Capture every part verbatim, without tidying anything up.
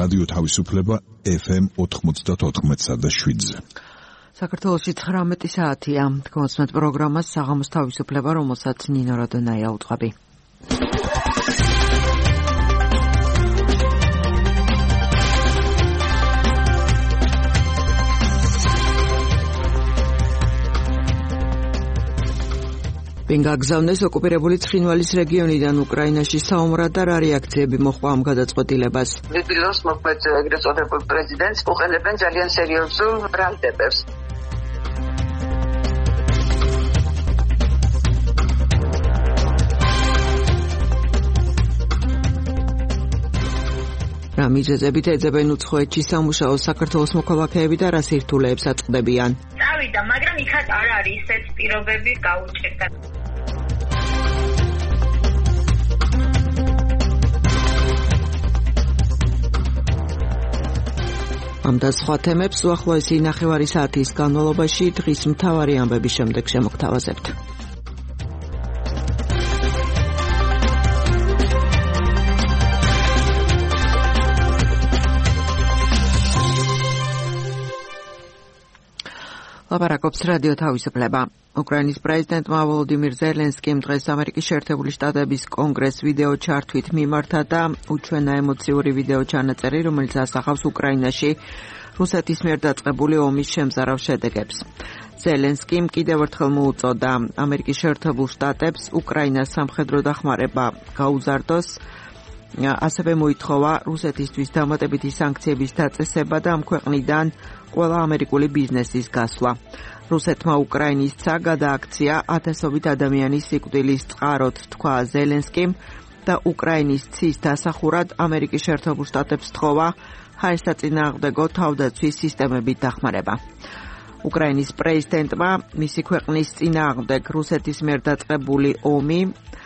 რადიო თავისუფლება ეფ ემ ოთხმოცდაოთხ და შვიდზე. საქართველოში ცხრამეტი საათია. გონსმეთ პროგრამას საღამოს თავისუფლება, რომელსაც ნინო რადონაია უწყობი. გაგზავნეს ოკუპირებული ცხინვალის რეგიონიდან უკრაინაში საომრად და რა რეაქციები მოჰყვა ამ გადაწყვეტილებას. ლიბიოს მოქმედ ეგრეთ წოდებულ პრეზიდენტს უყენებენ ძალიან სერიოზულ ბრალდებებს. რა მიზეზებით ეძებენ უცხოეთში სამუშაოს საქართველოს მოქალაქეები და რა სირთულეებს აწყდებიან? წავიდა, მაგრამ იქაც არ არის ესეც პირობები გაუჭირდა. ამ და სხვა თემებს უახლოესი ნახევარი საათის განმავლობაში დღის მთავარი ამბების შემდეგ შემოგთავაზებთ. ლაპარაკობს რადიო თავისუფლება. უკრაინის პრეზიდენტმა ვოლოდიმირ ზელენსკიმ დღეს ამერიკის შეერთებული შტატების კონგრესს ვიდეო ჩართვით მიმართა და უჩვენა ემოციური ვიდეო ჩანაწერი, რომელიც ასახავს უკრაინაში რუსეთის მიერ დაწყებული ომის შემზარავ შედეგებს. ზელენსკიმ კიდევ ერთხელ მოუწოდა ამერიკის შეერთებულ შტატებს უკრაინას სამხედრო დახმარება გაუზარდოს, ასევე მოითხოვა რუსეთისთვის დამატებითი სანქციების დაწესება და ამ ქვეყნიდან ყველა ამერიკული ბიზნესის გასვლა. რუსეთმა უკრაინისცა გადააქცია ათასობით ადამიანის სიკვდილის წყაროდ, თქვა ზელენსკიმ და უკრაინის ცის დასახურად ამერიკის შეერთებულ შტატებს თხოვა ჰაერსაწინააღმდეგო თავდაცვის სისტემებით დახმარება. უკრაინის პრეზიდენტმა მისი ქვეყნის წინააღმდეგ რუსეთის მიერ დაწყებული ომი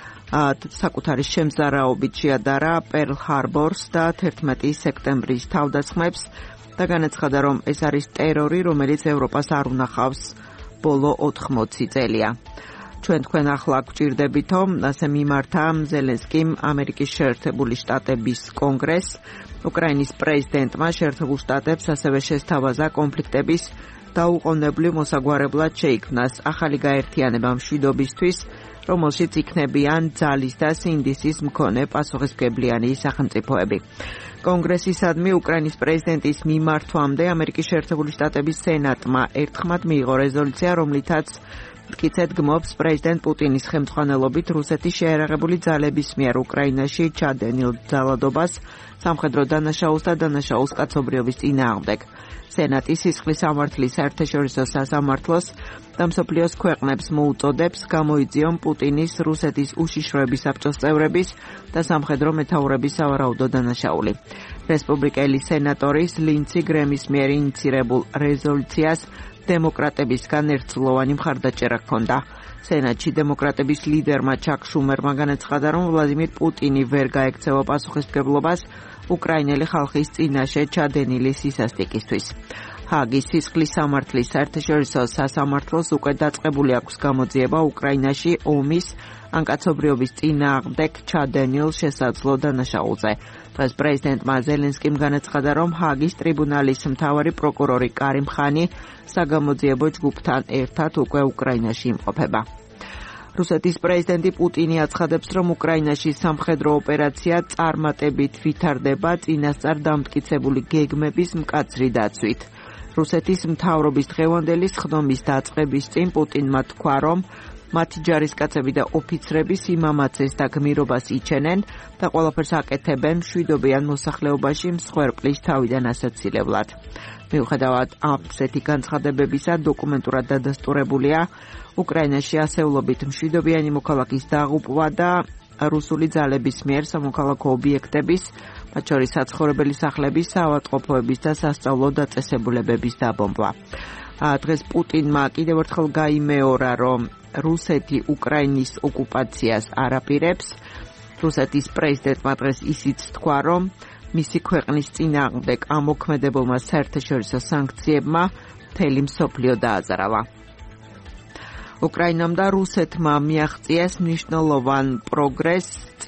საკუთარი შემზარაობით შეადარა პერლ-ჰარბორს და თერთმეტი სექტემბრის თავდასხმებს და განაცხადა, რომ ეს არის ტერორი, რომელიც ევროპას არ უნახავს ბოლო ოთხმოცი წელია. ჩვენ თქვენ ახლა გვჭირდებითო, ასე მიმართა ზელენსკიმ ამერიკის შეერთებული შტატების კონგრესს. უკრაინის პრეზიდენტმა შეერთებულ შტატებს ასევე შესთავაზა კონფლიქტების დაუყოვნებლივ მოსაგვარებლად შეიქმნას ახალი გაერთიანება მშვიდობისთვის, რომელშიც იქნებიან ძალის და სინდისის მქონე პასუხისმგებლიანი სახელმწიფოები. კონგრესისადმი უკრაინის პრეზიდენტის მიმართვამდე ამერიკის შეერთებული შტატების სენატმა ერთხმად მიიღო რეზოლუცია, რომლითაც მტკიცედ გმობს პრეზიდენტ პუტინის ხელმძღვანელობით რუსეთის შეიარაღებული ძალების მიერ უკრაინაში ჩადენილ ძალადობას, სამხედრო დანაშაულს და დანაშაულს კაცობრიობის წინააღმდეგ. სენატი სისხლის სამართლის საერთაშორისო სასამართლოს და მსოფლიოს ქვეყნებს მოუწოდებს გამოიძიონ პუტინის რუსეთის უშიშროების საბჭოს წევრების და სამხედრო მეთაურების სავარაუდო დანაშაული. რესპუბლიკელი სენატორის ლინცი გრემის მიერ ინიცირებულ რეზოლუციას დემოკრატებისგან ერთწლოვანი მხარდაჭერა ჰქონდა. სენატში დემოკრატების ლიდერმა ჩაკ შუმერმა განაცხადა, რომ ვლადიმირ პუტინი ვერ გაექცევა პასუხისმგებლობას უკრაინელი ხალხის წინაშე ჩადენილი სისასტიკისთვის. ჰაგის სისხლის სამართლის საერთაშორისო სასამართლოს უკვე დაწყებული აქვს გამოძიება უკრაინაში ომის ან კაცობრიობის წინააღმდეგ ჩადენილ შესაძლო დანაშაულზე. დღეს პრეზიდენტმა ზელენსკიმ განაცხადა, რომ ჰაგის ტრიბუნალის მთავარი პროკურორი კარიმ ხანი საგამოძიებო ჯგუფთან ერთად უკვე უკრაინაში იმყოფება. რუსეთის პრეზიდენტი პუტინი აცხადებს, რომ უკრაინაში სამხედრო ოპერაცია წარმატებით ვითარდება წინასწარ დამტკიცებული გეგმების მკაცრი დაცვით. რუსეთის მთავრობის დღევანდელი სხდომის დაწყების წინ პუტინმა თქვა, რომ მათი ჯარისკაცები და ოფიცრები სიმამაცეს და გმირობას იჩენენ და ყველაფერს აკეთებენ მშვიდობიან მოსახლეობაში მსხვერპლის თავიდან ასაცილებლად. მიუხედავად ამსეთი განცხადებებისა, დოკუმენტურად დადასტურებულია უკრაინაში ასეულობით მშვიდობიანი მოქალაქის დაღუპვა და რუსული ძალების მიერ სამოქალაქო ობიექტების, მათ შორის საცხოვრებელი სახლების, საავადმყოფოების და სასწავლო დაწესებულებების დაბომბვა. დღეს პუტინმა კიდევ ერთხელ გაიმეორა, რომ რუსეთი უკრაინის ოკუპაციას არ აპირებს. რუსეთის პრეზიდენტმა დღეს ისიც თქვა, რომ მისი ქვეყნის წინააღმდეგ ამოქმედებელმა საერთაშორისო სანქციებმა მთელი მსოფლიო დააზარალა. უკრაინამ და რუსეთმა მიაღწიეს მნიშვნელოვან პროგრესს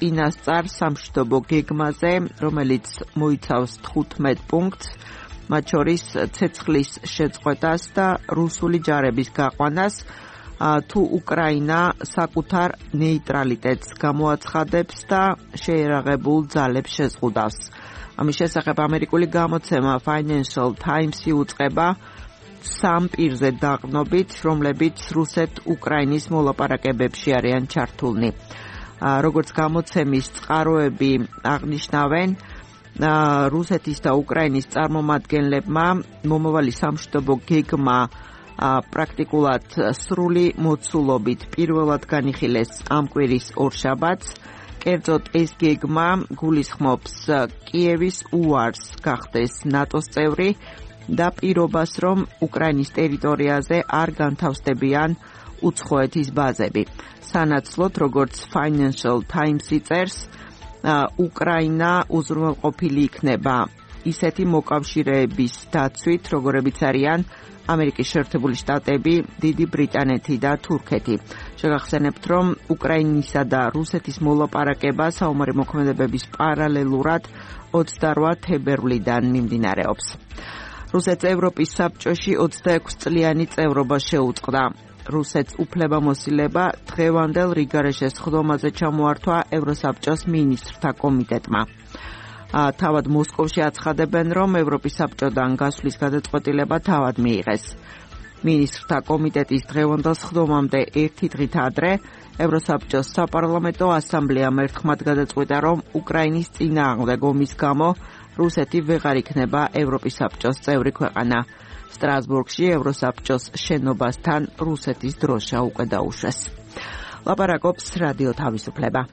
წინასწარ სამშვიდობო გეგმაზე, რომელიც მოიცავს თხუთმეტ პუნქტს, მათ შორის ცეცხლის შეწყვეტას და რუსული ჯარების გაყვანას, თუ უკრაინა საკუთარ ნეიტრალიტეტს გამოაცხადებს და შეერაღებულ ძალებს შეზღუდავს. ამის შესახებ ამერიკული გამოცემა Financial Times-ი უწყება სამ პირზე დაყრდნობით, რომლებიც რუსეთ-უკრაინის მოლაპარაკებებში არიან ჩართულნი. როგორც გამოცემის წყაროები აღნიშნავენ, რუსეთის და უკრაინის წარმომადგენლებმა მომავალი სამშვიდობო გეგმა პრაქტიკულად სრული მოცულობით პირველად განიხილეს ამ კვირის ორშაბათს. კერძოდ ეს გეგმა გულისხმობს კიევის უარს გახდეს ნატოს წევრი და პირობას, რომ უკრაინის ტერიტორიაზე არ განთავსდებიან უცხოეთის ბაზები. სანაცვლოდ, როგორც Financial Times-ი წერს, უკრაინა უზრუნველყოფილი იქნება ისეთი მოკავშირეების დაცვით, როგორებიც არიან ამერიკის შეერთებული შტატები, დიდი ბრიტანეთი და თურქეთი. შეგახსენებთ, რომ უკრაინისა და რუსეთის მოლაპარაკება საომარი მოქმედებების პარალელურად ოცდარვა თებერვლიდან მიმდინარეობს. რუსეთს ევროპის საბჭოში ოცდაექვსი წლიანი წევრობა შეუწყდა. რუსეთს უფლებამოსილება დღევანდელ რიგარეშე სხდომაზე ჩამოართვა ევროსაბჭოს მინისტრთა კომიტეტმა. თავად მოსკოვში აცხადებენ, რომ ევროპის საბჭოდან გასვლის გადაწყვეტილება თავად მიიღეს. მინისტრთა კომიტეტის დღევანდელ სხდომამდე ერთი დღით ადრე ევროსაბჭოს საპარლამენტო ასამბლეამ ერთხმად გადაწყვიტა, რომ უკრაინის წინააღმდეგ ომის გამო რუსეთი ვეღარ იქნება ევროპის საბჭოს წევრი ქვეყანა. სტრასბურგში ევროსაბჭოს შენობასთან რუსეთის დროშა უკვე დაუშვეს. ლაპარაკობს რადიო თავისუფლება.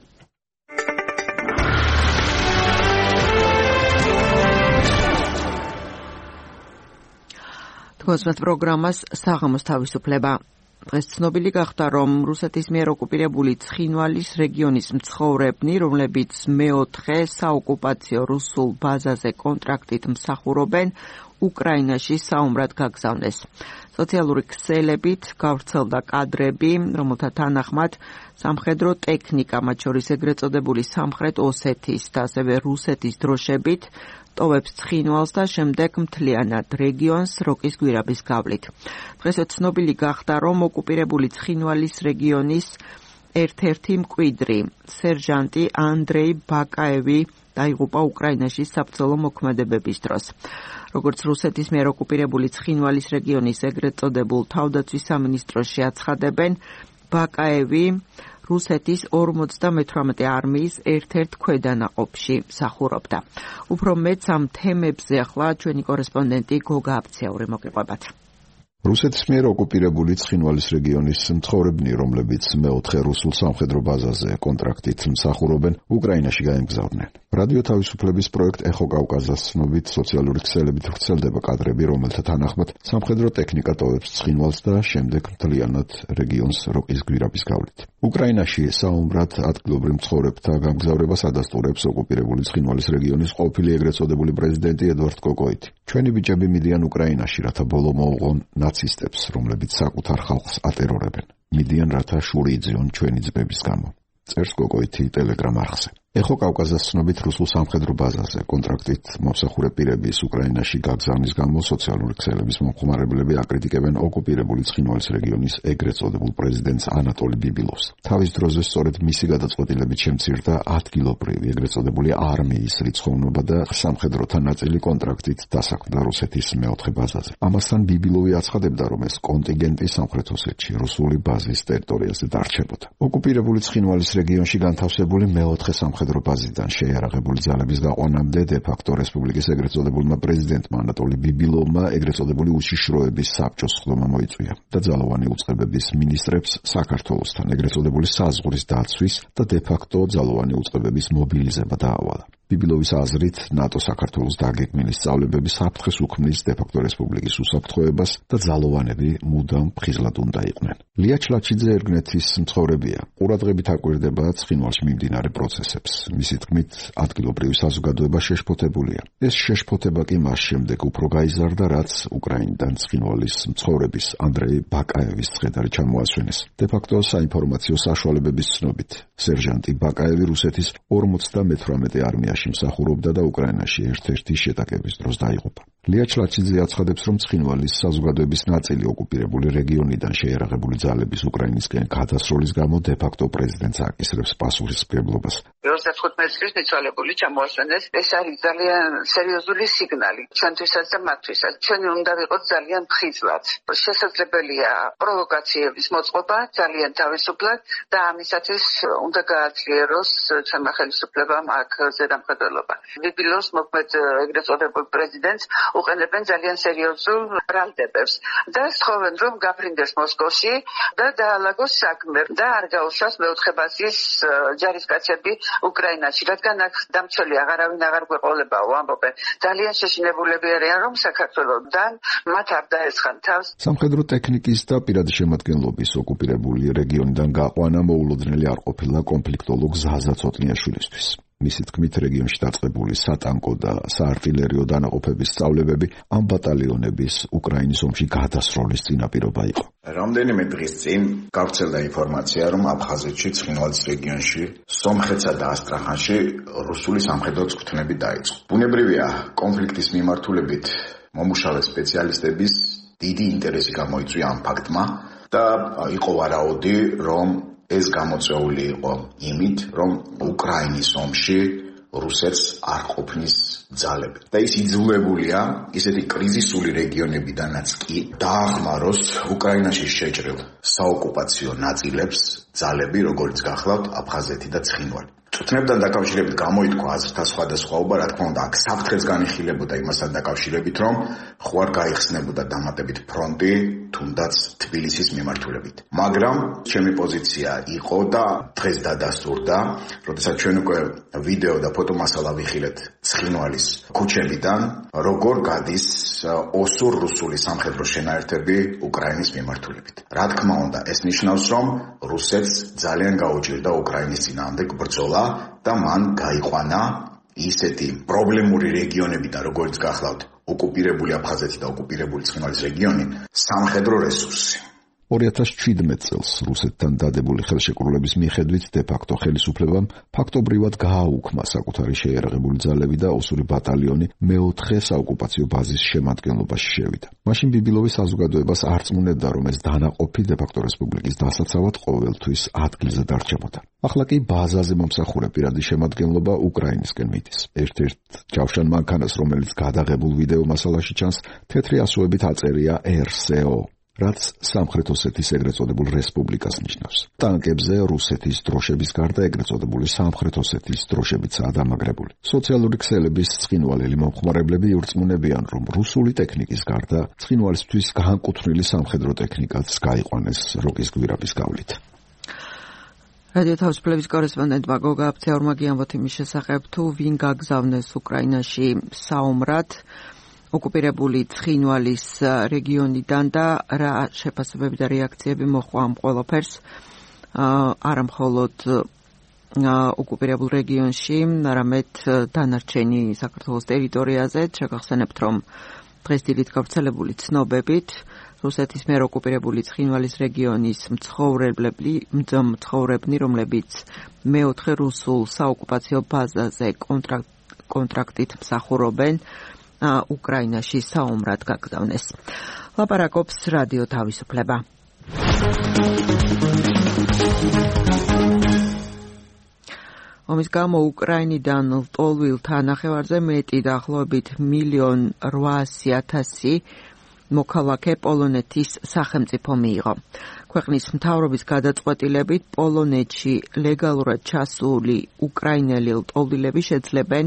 თქოსმეთ პროგრამას საღამოს თავისუფლება. დღეს ცნობილი გახდა, რომ რუსეთის მიერ ოკუპირებული ცხინვალის რეგიონის მცხოვრებნი, რომლებიც მეოთხე საოკუპაციო რუსულ ბაზაზე კონტრაქტით მსახურობენ, უკრაინაში საომრად გაგზავნეს. სოციალური ქსელებით გავრცელდა კადრები, რომელთა თანახმად სამხედრო ტექნიკა, მათ შორის ეგრეთ წოდებული სამხრეთ ოსეთის და ასევე რუსეთის დროშებით ტოვებს ცხინვალს და შემდეგ მთლიანად რეგიონს როკის გვირაბის გავლით. დღეს ცნობილი გახდა, რომ ოკუპირებული ცხინვალის რეგიონის ერთ-ერთი მკვიდრი, სერჟანტი ანდრეი ბაკაევი დაიღუპა უკრაინაში საბრძოლო მოქმედებების დროს. როგორც რუსეთის მიერ ოკუპირებული ცხინვალის რეგიონის ეგრეთ წოდებულ თავდაცვის სამინისტროში აცხადებენ, ბაკაევი რუსეთის ორმოცდამეთვრამეტე არმიის ერთ-ერთ ქვედანაყოფში მსახურობდა. უფრო მეც ამ თემებზე ახლა ჩვენი კორესპონდენტი გოგა აბციური მოგიყვებათ. რუსეთის მიერ ოკუპირებული ცხინვალის რეგიონის მცხოვრებნი, რომლებიც მეოთხე რუსულ სამხედრო ბაზაზე კონტრაქტით მსახურობენ, უკრაინაში გაემგზავრნენ. რადიო თავისუფლების პროექტ ეხო კავკასიას ცნობით სოციალური ქსელებით ვრცელდება კადრები, რომელთა თანახმად სამხედრო ტექნიკა ტოვებს ცხინვალს და შემდეგ მთლიანად რეგიონს როკის გვირაბის გავლით. უკრაინაში საომრად ადგილობრივ მცხოვრებთა გამგზავრებას ადასტურებს ოკუპირებული ცხინვალის რეგიონის ყოფილი ეგრეთ წოდებული პრეზიდენტი ედვარდ კოკოიტი. ჩვენი ბიჭები მიდიან უკრაინაში, რათა ბოლო მოუღონ ნაცისტებს, რომლებიც საკუთარ ხალხს ატერორებენ. მიდიან, რათა შური იძიონ ჩვენი ძმების გამო. წერს კოკოიტი ტელეგრამ არხზე. ეხო კავკასიას ცნობით რუსულ სამხედრო ბაზაზე კონტრაქტით მომსახურე პირების უკრაინაში გაგზავნის გამო სოციალური ქსელების მომხმარებლები აკრიტიკებენ ოკუპირებული ცხინვალის რეგიონის ეგრეთ წოდებულ პრეზიდენტს ანატოლი ბიბილოვს. თავის დროზე სწორედ მისი გადაწყვეტილებით შემცირდა ადგილობრივი ეგრეთ წოდებული არმიის რიცხოვნობა და სამხედროთა ნაწილი კონტრაქტით დასაქმდა რუსეთის მეოთხე ბაზაზე. ამასთან ბიბილოვი აცხადებდა, რომ ეს კონტინგენტი სამხრეთ ოსეთში რუსული ბაზის ტერიტორიაზე დარჩებოდა. ოკუპირებული ცხინვალის რეგიონში განთავსებული მეოთხე სამხედრო ბაზიდან შეიარაღებული ძალების გაყვანამდე დე-ფაქტო რესპუბლიკის ეგრეთ წოდებულმა პრეზიდენტმა ანატოლი ბიბილოვმა ეგრეთ წოდებული უშიშროების საბჭოს სხდომა მოიწვია და ძალოვანი უწყებების მინისტრებს საქართველოსთან ეგრეთ წოდებული საზღვრის დაცვის და დე-ფაქტო ძალოვანი უწყებების მობილიზება დაავალა. ბიბილოვის აზრით, ნატო საქართველოს დაგეგმილი სწავლებები საფრთხეს უქმნის დე-ფაქტო რესპუბლიკის უსაფრთხოებას და ძალოვანები მუდამ ფხიზლად უნდა იყვნენ. ლია ჩლაჩიძე ერგნეთის მცხოვრებია. ყურადღებით აკვირდება ცხინვალში მიმდინარე პროცესებს. მისი თქმით, ადგილობრივი საზოგადოება შეშფოთებულია. ეს შეშფოთება კი მას შემდეგ უფრო გაიზარდა, რაც უკრაინიდან ცხინვალის მცხოვრების ანდრეი ბაკაევის ცხედარი ჩამოასვენეს. დე-ფაქტო საინფორმაციო საშუალებების ცნობით, სერჟანტი ბაკაევი რუსეთის ორმოცდამეთვრამეტე არმიაში მსახურობდა და უკრაინაში ერთ-ერთი შეტაკების დროს დაიღუპა. ლია ჩლაჩიძე აცხადებს, რომ ცხინვალის საზოგადოების ნაწილი ოკუპირებული რეგიონიდან შეიარაღებული ძალების უკრაინისკენ გადასროლის გამო დე-ფაქტო პრეზიდენტს აკისრებს პასუხისმგებლობას. ოცდათხუთმეტი წლის მიცვალებული ჩამოასვენეს. ეს არის ძალიან სერიოზული სიგნალი ჩვენთვისაც და მათთვისაც. ჩვენ უნდა ვიყოთ ძალიან ფხიზლად. შესაძლებელია პროვოკაციების მოწყობა ძალიან თავისუფლად და ამისათვის უნდა გააძლიეროს ჩვენმა ხელისუფლებამ აქ ზედამხედველობა. ბიბილოს მოქმედ ეგრეთ წოდებულ პრეზიდენტს უყენებენ ძალიან სერიოზულ ბრალდებებს და სთხოვენ, რომ გაფრინდეს მოსკოვში და დაალაგოს საქმე და არ გაუშვას მეოთხე ბაზის ჯარისკაცები უკრაინაში, რადგან აქ დამცველი აღარავინ აღარ გვეყოლებაო, ამბობენ. ძალიან შეშინებულები არიან, რომ საქართველოსთან მათ არ დაესხან თავს. სამხედრო ტექნიკის და პირადი შემადგენლობის ოკუპირებული რეგიონიდან გაყვანა მოულოდნელი არ ყოფილა კონფლიქტოლოგ ზაზა ცოტნიაშვილისთვის. მისი თქმით, რეგიონში დაწყებული სატანკო და საარტილერიო დანაყოფების სწავლებები ამ ბატალიონების უკრაინის ომში გადასროლის წინაპირობა იყო. რამდენიმე დღის წინ გავრცელდა ინფორმაცია, რომ აფხაზეთში, ცხინვალის რეგიონში, სომხეთსა და ასტრახანში რუსული სამხედრო წვრთნები დაიწყო. ბუნებრივია, კონფლიქტის მიმართულებით მომუშავე სპეციალისტების დიდი ინტერესი გამოიწვია ამ ფაქტმა და იყო ვარაუდი, რომ ეს გამოწვეული იყო იმით, რომ უკრაინის ომში რუსეთს არ ყოფნის ძალები. და ის იძულებულია ისეთი კრიზისული რეგიონებიდანაც კი დაახმაროს უკრაინაში შეჭრილ საოკუპაციო ნაწილებს ძალები, როგორც გახლავთ აფხაზეთი და ცხინვალი. წვრთნებთან დაკავშირებით გამოითქვა აზრთა სხვადასხვაობა, რა თქმა უნდა, აქ საფრთხეს განიხილებოდა იმასთან დაკავშირებით, რომ ხوار გაიხსნებოდა დამატებით ფრონტი, თუნდაც თბილისის მიმართულებით. მაგრამ ჩემი პოზიცია იყო და დღეს დადასტურდა, როდესაც ჩვენ უკვე ვიდეო და ფოტომასალა ვიხილეთ ცხინვალის ქუჩებიდან, როგორ გადის ოსურ-რუსული სამხედრო შენაერთები უკრაინის მიმართულებით. რა თქმა უნდა, ეს ნიშნავს, რომ რუსეთს ძალიან გაუჭირდა უკრაინის წინააღმდეგ ბრძოლა და მან გაიყვანა ისეთი პრობლემური რეგიონებიდან, როგორც გახლავთ ოკუპირებული აფხაზეთი და ოკუპირებული ცხინვალის რეგიონი, სამხედრო რესურსი. ორი ათას შვიდმეტ წელს რუსეთთან დადებული ხელშეკრულების მიხედვით დე-ფაქტო ხელისუფლებამ ფაქტობრივად გააუქმა საკუთარი შეიარაღებული ძალები და ოსური ბატალიონი მეოთხე საოკუპაციო ბაზის შემადგენლობაში შევიდა. მაშინ ბიბილოვის საზოგადოებას არ წმუნებდა, რომ ეს დანაყოფი დე-ფაქტო რესპუბლიკის დასაცავად ყოველთვის ადგილზე დარჩებოდა. ახლა კი ბაზაზე მომსახურე პირადი შემადგენლობა უკრაინისკენ მიდის. ერთ-ერთ ჯავშან მანქანას, რომელიც გადაღებულ ვიდეო მასალაში ჩანს, თეთრი ასოებით აწერია er se o. რაც სამხრეთ ოსეთის ეგრეთ წოდებულ რესპუბლიკას ნიშნავს. ტანკებზე რუსეთის დროშების გარდა ეგრეთ წოდებული სამხრეთ ოსეთის დროშებიცაა დამაგრებული. სოციალური ქსელების ცხინვალელი მომხმარებლები ირწმუნებიან, რომ რუსული ტექნიკის გარდა ცხინვალისთვის განკუთვნილი სამხედრო ტექნიკაც გაიყვანეს როკის გვირაბის გავლით. რადიო თავისუფლების კორესპონდენტმა გოგა აბცეურმა გიამბოთ იმის შესახებ, თუ ვინ გაგზავნეს უკრაინაში საომრად ოკუპირებული ცხინვალის რეგიონიდან და რა შეფასებები და რეაქციები მოჰყვა ამ ყველაფერს არა მხოლოდ ოკუპირებულ რეგიონში, არამედ დანარჩენი საქართველოს ტერიტორიაზე. შეგახსენებთ, რომ დღეს დილით გავრცელებული ცნობებით რუსეთის მიერ ოკუპირებული ცხინვალის რეგიონის მცხოვრებლები, მცხოვრებნი, რომლებიც მეოთხე რუსულ საოკუპაციო ბაზაზე კონტრაქტით მსახურობენ, უკრაინაში საომრად გაგზავნეს. ლაპარაკობს რადიო თავისუფლება. ომის გამო უკრაინიდან ლტოლვილ თანახევარზე მეტი დაახლოებით მილიონ რვაასი ათასი მოქალაქე პოლონეთის სახელმწიფო მიიღო. ქვეყნის მთავრობის გადაწყვეტილებით პოლონეთში ლეგალურად ჩასული უკრაინელი ლტოლვილები შეძლებენ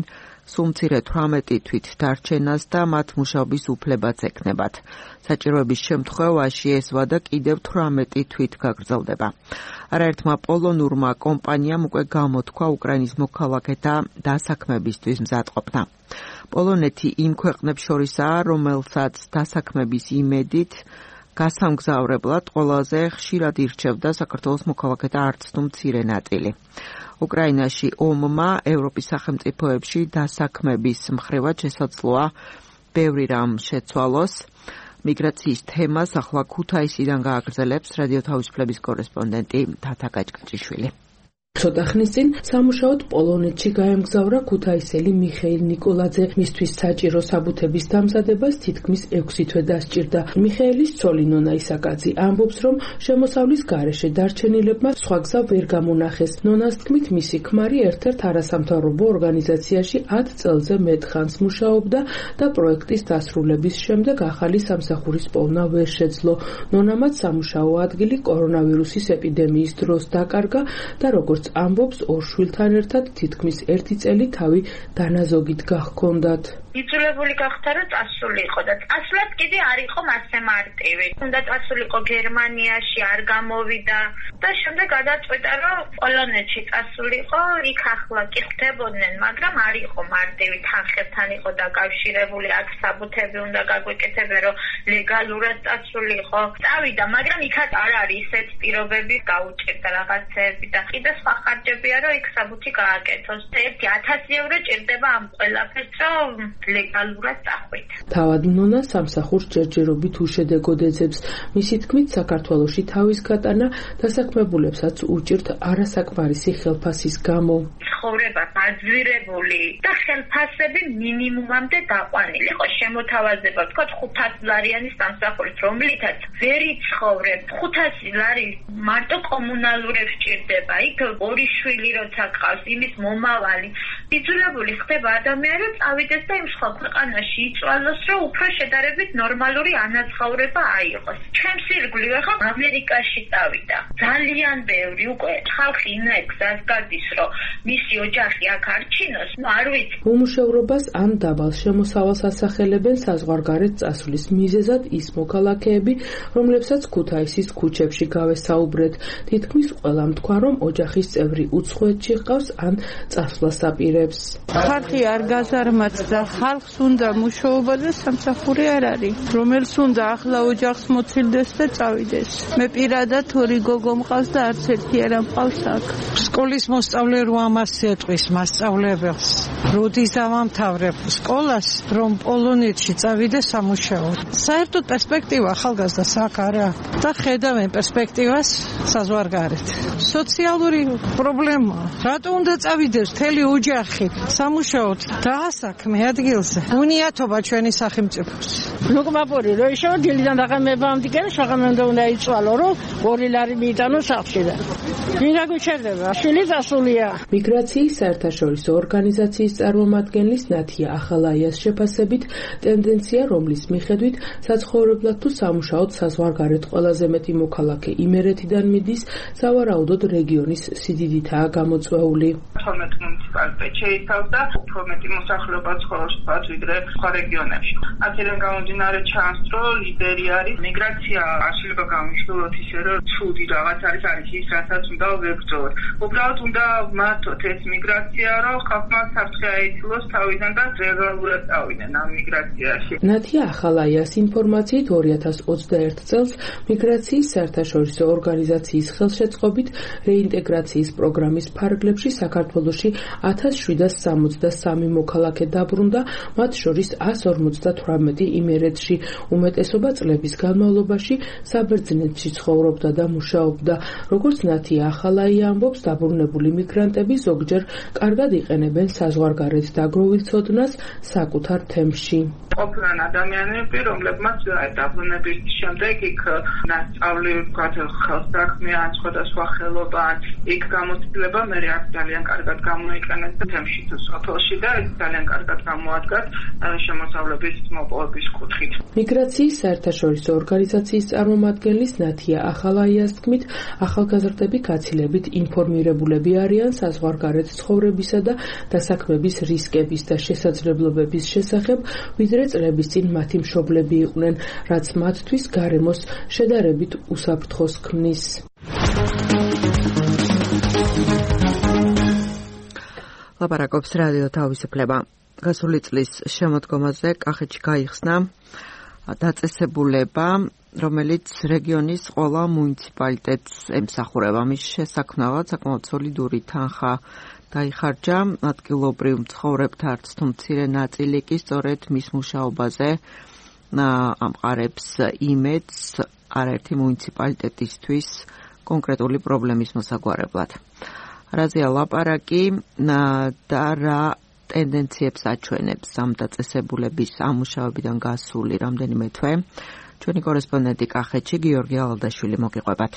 სულ მცირე თვრამეტი თვით დარჩენას და მათ მუშაობის უფლებაც ექნებათ. საჭიროების შემთხვევაში ეს ვადა კიდევ თვრამეტი თვით გაგრძელდება. არაერთმა პოლონურმა კომპანიამ უკვე გამოთქვა უკრაინის მოქალაქეთა დასაქმებისთვის მზადყოფნა. პოლონეთი იმ ქვეყნებს შორისაა, რომელსაც დასაქმების იმედით გასამგზავრებლად ყველაზე ხშირად ირჩევდა საქართველოს მოქალაქეთა არც თუ მცირე ნაწილი. უკრაინაში ომმა ევროპის სახელმწიფოებში დასაქმების მხრივად შესაძლოა ბევრი რამ შეცვალოს. მიგრაციის თემას ახლა ქუთაისიდან გააგრძელებს რადიო თავისუფლების კორესპონდენტი თათა გაჭკაჭიშვილი. ცოტა ხნის წინ სამუშაოდ პოლონეთში გაემგზავრა ქუთაისელი მიხეილ ნიკოლაძე. მისთვის საჭირო საბუთების დამზადებას თითქმის ექვსი თვე დასჭირდა. მიხეილის ცოლი ნონა ისაკაძე ამბობს, რომ შემოსავლის გარეშე დარჩენილებმა სხვა გზა ვერ გამონახეს. ნონას თქმით, მისი ქმარი ერთ-ერთ არასამთავრობო ორგანიზაციაში ათ წელზე მეტ ხანს მუშაობდა და პროექტის დასრულების შემდეგ ახალი სამსახურის პოვნა ვერ შეძლო. ნონამაც სამუშაო ადგილი კორონავირუსის ეპიდემიის დროს დაკარგა და როგორც ამბობს, ორ შვილთან ერთად თითქმის ერთი წელი თავი დანაზოგით გაჰქონდათ. იძულებული გახდა, რომ წასულიყო და წასვლაც კიდე არ იყო მასე მარტივი. უნდა წასულიყო გერმანიაში, არ გამოვიდა და შემდეგ გადაწყვიტა, რომ პოლონეთში წასულიყო, იქ ახლა კი ხდებოდნენ, მაგრამ არ იყო მარტივი, თანხებთან იყო დაკავშირებული, აქ საბუთები უნდა გაგვეკეთებე, რომ ლეგალურად წასულიყო. წავიდა, მაგრამ იქაც არ არის ისეთ პირობები, გაუჭირდა რაღაცეები და კიდე სხვა ხარჯებია, რომ იქ საბუთი გააკეთოს. ერთი ათასი ევრო ჭირდება ამ ყველაფერს, რომ ლეგალურად წახვით. თავად ნონა სამსახურს ჯერჯერობით უშედეგოდ ეძებს. მისი თქმით, საქართველოში თავის გატანა დასაქმებულებსაც უჭირთ არასაკმარისი ხელფასის გამო. ცხოვრება გაძვირებული და ხელფასები მინიმუმამდე დაყვანილი. ხო, შემოთავაზება, თქვა ხუთას ლარიანის სამსახურით, რომლითაც ვერ იცხოვრებ. ხუთასი ლარი მარტო კომუნალურებს ჭირდება. იქ ორი შვილი როცა ყავს, იმის მომავალი. იძულებული ხდება ადამიანი, რომ წავიდეს და იმ სხვა ქვეყანაში იწვალოს, რომ უფრო შედარებით ნორმალური ანაცხოვრება აიღოს. ჩემს ირგვლივ ახლა ამერიკაში წავიდა. ძალიან ბევრი უკვე ხალხი ინა გზას გადის, რომ მისი ოჯახი აქ არჩინოს, ნუ არ ვიცი. უმუშევრობას ან დაბალ შემოსავალს ასახელებენ საზღვარგარეთ წასვლის მიზეზად ის მოქალაქეები, რომლებსაც ქუთაისის ქუჩებში გავესაუბრეთ. თითქმის ყველამ თქვა, რომ ოჯახის წევრი უცხოეთში ჰყავს ან წასვლას აპირებს. ხალხი არ გაზარმაცდა, ხალხს უნდა მუშაობა და სამსახური არ არის, რომელს უნდა ახლა ოჯახს მოცილდეს და წავიდეს. მე პირადად ორი გოგო მყავს და არც ერთი არ მყავს აქ. სკოლის მოსწავლე რვამასი ეტყვის მასწავლებელს, როდის დავამთავრებ სკოლას, რომ პოლონეთში წავიდე სამუშაოდ. საერთოდ პერსპექტივა ახალგაზრდას აქ არა და ხედავენ პერსპექტივას საზღვარგარეთ. სოციალური პრობლემა. რატო უნდა წავიდეს მთელი ოჯახი სამუშაოდ დაასაქმე ადგილზე? უნიათობა ჩვენი სახელმწიფოს. ლუკმაპური რო ისო დილიდან დაღამებამდე კი შაღამენდა უნდა იწვალო, რომ ორი ლარი მიიტანო სახლში და ვინ გაგუჩერდება? შვილი დასულია. მიგრაციის საერთაშორისო ორგანიზაციის წარმომადგენლის ნათია ახალაიას შეფასებით, ტენდენცია, რომლის მიხედვით საცხოვრებლად თუ სამუშაოდ საზღვარგარეთ ყველაზე მეტი მოქალაქე იმერეთიდან მიდის, სავარაუდოდ რეგიონის სიდიდითაა გამოწვეული. თორმეტ მუნიციპალიტეტ შეიცავდა უფრო მეტი მოსახლეობა ცხოვრობს ვიდრე სხვა რეგიონებში. აქედან გამომდინარე ჩანს, რომ ლიდერი არის მიგრაცია. არ შეიძლება გამიშვილოთ ისე, რომ ცუდი რაღაც არის არის ის, რასაც უნდა ვებრძოლოთ. უბრალოდ უნდა მართოთ ეს მიგრაცია, რომ ხალხმა საფრთხე აიცილოს თავიდან და რეგულარულად წავიდნენ ამ მიგრაციაში. ნათია ახალაიას ინფორმაციით ორი ათას ოცდაერთ წელს მიგრაციის საერთაშორისო ორგანიზაციის ხელშეწყობით რეინტეგრაციის პროგრამის ფარგლებში საქართველოში ათას შვიდას სამოცდა სამი მოქალაქე დაბრუნდა, მათ შორის ას ორმოცდათვრამეტი იმერეთში. უმეტესობა წლების განმავლობაში საბერძნეთში ცხოვრობდა და მუშაობდა. როგორც ნათია ახალაია ამბობს, დაბრუნებული მიგრანტები ზოგჯერ კარგად იყენებენ საზღვარგარეთ დაგროვილ ცოდნას საკუთარ თემში. ყოფილან ადამიანები, რომლებმაც დაბრუნების შემდეგ იქ ნასწავლი ხელსაქმე ან სხვადასხვა ხელობა, იქ გამოცდილება მე აქ ძალიან კარგად გამოიყენა. აჩვენეს თემში თუ სოფელში და ძალიან კარგად გამოადგათ შემოსავლების მოპოვების კუთხით. მიგრაციის საერთაშორისო ორგანიზაციის წარმომადგენლის ნათია ახალაიას თქმით, ახალგაზრდები გაცილებით ინფორმირებულები არიან საზღვარგარეთ ცხოვრებისა და დასაქმების რისკების და შესაძლებლობების შესახებ, ვიდრე წლების წინ მათი მშობლები იყვნენ, რაც მათთვის გარემოს შედარებით უსაფრთხოს ქმნის. ლაპარაკობს რადიო თავისუფლება. გასული წლის შემოდგომაზე კახეთში გაიხსნა დაწესებულება, რომელიც რეგიონის ყველა მუნიციპალიტეტს ემსახურება. მის შესაქმნავად საკმაოდ სოლიდური თანხა დაიხარჯა ადგილობრივ მცხოვრებთა არც თუ მცირე ნაწილი კი სწორედ მის მუშაობაზე ამყარებს იმედს არაერთი მუნიციპალიტეტისთვის კონკრეტული პრობლემის მოსაგვარებლად. რაზეა ლაპარაკი და რა ტენდენციებს აჩვენებს ამ დაწესებულების ამუშავებიდან გასული რამდენიმე თვე. ჩვენი კორესპონდენტი კახეთში გიორგი ალადაშვილი მოგიყვებათ.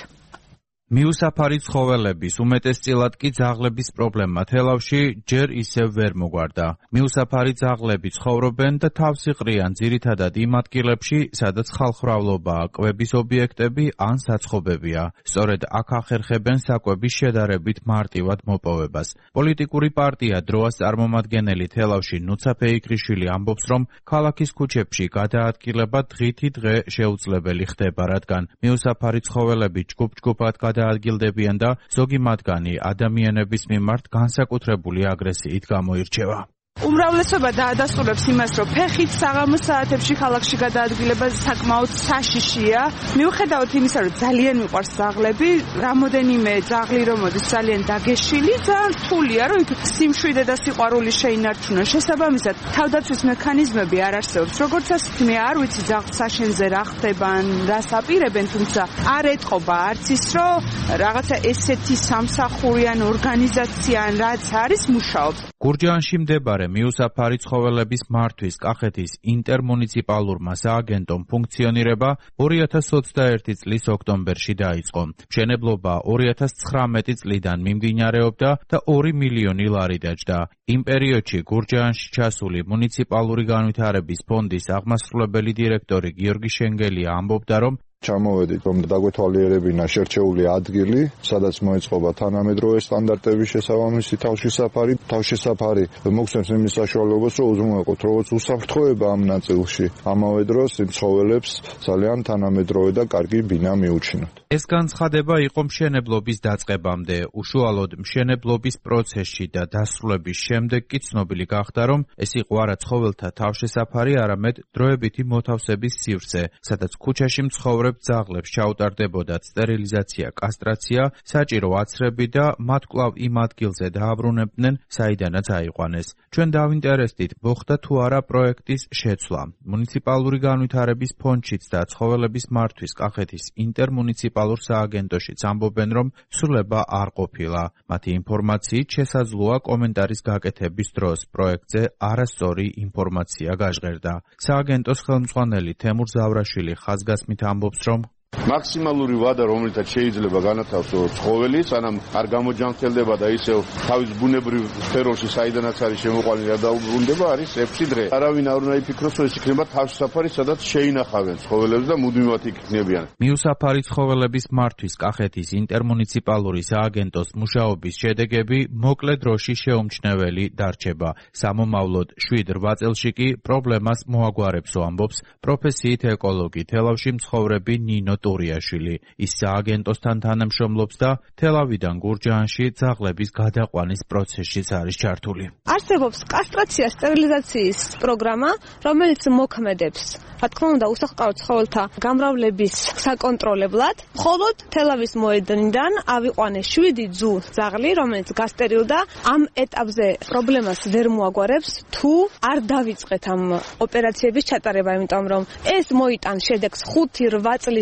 მიუსაფარი ცხოველების, უმეტესწილად კი ძაღლების პრობლემა თელავში ჯერ ისევ ვერ მოგვარდა. მიუსაფარი ძაღლები ცხოვრობენ და თავს იყრიან ძირითადად იმ ადგილებში, სადაც ხალხმრავლობაა, კვების ობიექტები ან საცხობებია. სწორედ აქ ახერხებენ საკვების შედარებით მარტივად მოპოვებას. პოლიტიკური პარტია დროას წარმომადგენელი თელავში ნუცა ფეიქრიშვილი ამბობს, რომ ქალაქის ქუჩებში გადაადგილება დღითი დღე შეუძლებელი ხდება, რადგან მიუსაფარი ცხოველები ჯგუფ-ჯგუფად გადაადგილდებიან და ზოგი მათგანი ადამიანების მიმართ განსაკუთრებული აგრესიით გამოირჩევა. უმრავლესობა დაადასტურებს იმას, რომ ფეხით საღამოს საათებში ქალაქში გადაადგილება საკმაოდ საშიშია. მიუხედავად იმისა, რომ ძალიან მიყვარს ძაღლები, რამოდენიმე ძაღლი რომ მოდის ძალიან დაგეშილი, ძალიან რთულია, რომ იქ სიმშვიდე და სიყვარული შეინარჩუნოს. შესაბამისად, თავდაცვის მექანიზმები არ არსებობს. როგორც ასეთი მე არ ვიცი ძაღლს საშენზე რა ხდება, რას აპირებენ, თუმცა არ ეთყობა არც ის, რომ რაღაცა ესეთი სამსახურიან ორგანიზაცია ან რაც არის მუშაობს. გურჯაანში მდებარე მიუსაფარი ცხოველების მართვის კახეთის ინტერმუნიციპალურმა სააგენტომ ფუნქციონირება ორი ათას ოცდაერთი წლის ოქტომბერში დაიწყო. მშენებლობა ორი ათას ცხრამეტი წლიდან მიმდინარეობდა და ორი მილიონი ლარი დაჯდა. იმ პერიოდში გურჯაანში ჩასული მუნიციპალური განვითარების ფონდის აღმასრულებელი დირექტორი გიორგი შენგელია ამბობდა, რომ ჩამოვედით, რომ დაგვეთვალიერებინა შერჩეული ადგილი, სადაც მოეწყობა თანამედროვე სტანდარტების შესაბამისი თავშესაფარი. თავშესაფარი მოგცემს იმის საშუალებას, რომ უზრუნველყოთ როგორც უსაფრთხოება ამ ნაწილში, ამავე დროს იმ ცხოველებს ძალიან თანამედროვე და კარგი ბინა მიუჩინოთ. ეს განცხადება იყო მშენებლობის დაწყებამდე. უშუალოდ მშენებლობის პროცესში და დასრულების შემდეგ კი ცნობილი გახდა, რომ ეს იყო არა ცხოველთა თავშესაფარი, არამედ დროებითი მოთავსების სივრცე, სადაც ქუჩაში მცხოვრებ ძაღლებს ჩაუტარდებოდათ სტერილიზაცია, კასტრაცია, საჭირო აცრები და მათ კვლავ იმ ადგილზე დააბრუნებდნენ, საიდანაც აიყვანეს. ჩვენ დავინტერესდით, მოხდა თუ არა პროექტის შეცვლა. მუნიციპალური განვითარების ფონდშიც და ცხოველების მართვის კახეთის ინტერმუნიციპალურ სააგენტოშიც ამბობენ, რომ სრულება არ ყოფილა. მათი ინფორმაციით შესაძლოა კომენტარის გაკეთების დროს პროექტზე არასწორი ინფორმაცია გაჟღერდა. სააგენტოს ხელმძღვანელი თემურ ზავრაშვილი ხაზგასმით ამბობს, რომ მაქსიმალური ვადა, რომელთაც შეიძლება განათავსო ცხოველი, სანამ არ გამოჯანმრთელდება და ისევ თავის ბუნებრივ სფეროში საიდანაც არის შემოყვანილი და დაუბრუნდება, არის ექვსი დღე. არავინ არ უნდა იფიქროს, რომ ეს იქნება თავშესაფარი, სადაც შეინახავენ ცხოველებს და მუდმივად იქ იქნებიან. მიუსაფარი ცხოველების მართვის კახეთის ინტერმუნიციპალური სააგენტოს მუშაობის შედეგები მოკლე დროში შეუმჩნეველი დარჩება. სამომავლოდ შვიდ რვა წელში კი პრობლემას მოაგვარებსო, ამბობს პროფესიით ეკოლოგი თელავში მცხოვრები ნინო ტურიაშვილი. ის სააგენტოსთან თანამშრომლობს და თელავიდან გურჯაანში ძაღლების გადაყვანის პროცესშიც არის ჩართული. არსებობს კასტრაცია სტერილიზაციის პროგრამა, რომელიც მოქმედებს, რა თქმა უნდა, უსახლკარო ცხოველთა გამრავლების საკონტროლებლად. მხოლოდ თელავის მოედნიდან ავიყვანეს შვიდი ძუ ძაღლი, რომელიც გასტერილდა. ამ ეტაპზე პრობლემას ვერ მოაგვარებს, თუ არ დავიწყეთ ამ ოპერაციების ჩატარება, იმიტომ რომ ეს მოიტან შედეგს ხუთი რვა წლის შემდეგ.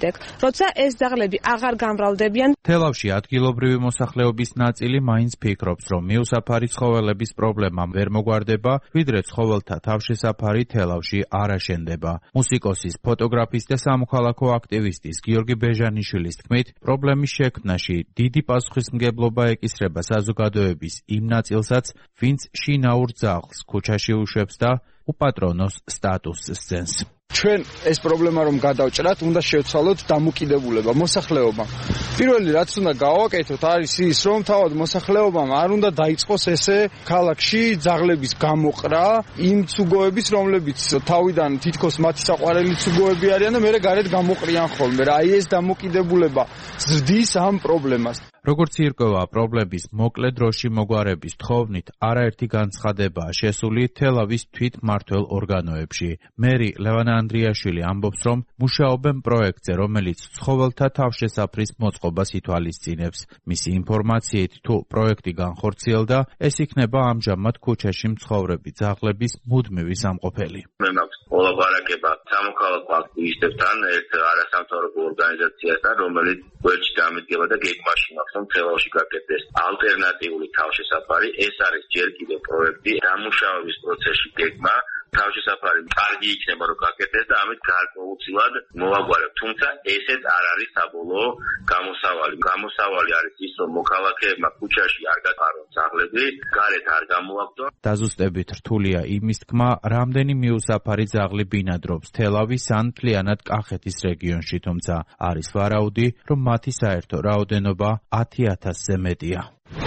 შემდეგ, როცა ეს ძაღლები აღარ გამრავლდებიან. თელავში ადგილობრივი მოსახლეობის ნაწილი მაინც ფიქრობს, რომ მიუსაფარი ცხოველების პრობლემა ვერ მოგვარდება, ვიდრე ცხოველთა თავშესაფარი თელავში არ აშენდება. მუსიკოსის, ფოტოგრაფის და სამოქალაქო აქტივისტის გიორგი ბეჟანიშვილის თქმით, პრობლემის შექმნაში დიდი პასუხისმგებლობა ეკისრება საზოგადოების იმ ნაწილსაც, ვინც შინაურ ძაღლს ქუჩაში უშვებს და უპატრონოს სტატუსს სცემს. ჩვენ ეს პრობლემა რომ გადავჭრათ, უნდა შევცვალოთ დამოკიდებულება მოსახლეობამ. პირველი რაც უნდა გავაკეთოთ არის ის, რომ თავად მოსახლეობამ არ უნდა დაიწყოს ესე ქალაქში ძაღლების გამოყრა იმ ცუგოების, რომლებიც თავიდან თითქოს მათი საყვარელი ცუგოები არიან და მერე გარეთ გამოყრიან ხოლმე. რა აი ეს დამოკიდებულება ზრდის ამ პრობლემას. როგორც ირკვევა, პრობლემის მოკლე დროში მოგვარების თხოვნით არაერთი განცხადებაა შესული თელავის თვითმმართველ ორგანოებში. მერი ლევან ანდრიაშვილი ამბობს, რომ მუშაობენ პროექტზე, რომელიც ცხოველთა თავშესაფრის მოწყობას ითვალისწინებს. მისი ინფორმაციით, თუ პროექტი განხორციელდა, ეს იქნება ამჟამად ქუჩაში მცხოვრები ძაღლების მუდმივი სამყოფელი. მე მაქვს მოლაპარაკება სამოქალაქო აქტივისტებთან, ერთ არასამთავრობო ორგანიზაციასთან, რომელიც გვერდში დამედგება და გეგმაში მაქვს, რომ თელავში გაკეთდეს ალტერნატიული თავშესაფარი. ეს არის ჯერ კიდევ პროექტი, დამუშავების პროცესში გეგმა. თავშესაფარი კარგი იქნება რომ გაკეთდეს და ამით გარკვეულწილად მოვაგვარებ. თუმცა ესეც არ არის საბოლოო გამოსავალი. გამოსავალი არის ის, რომ მოქალაქეებმა ქუჩაში არ გატარონ ძაღლები, გარეთ არ გამოვაგდონ. დაზუსტებით რთულია იმის თქმა, რამდენი მიუსაფარი ძაღლი ბინადრობს თელავის ან მთლიანად კახეთის რეგიონში, თუმცა არის ვარაუდი, რომ მათი საერთო რაოდენობა ათი ათასზე მეტია.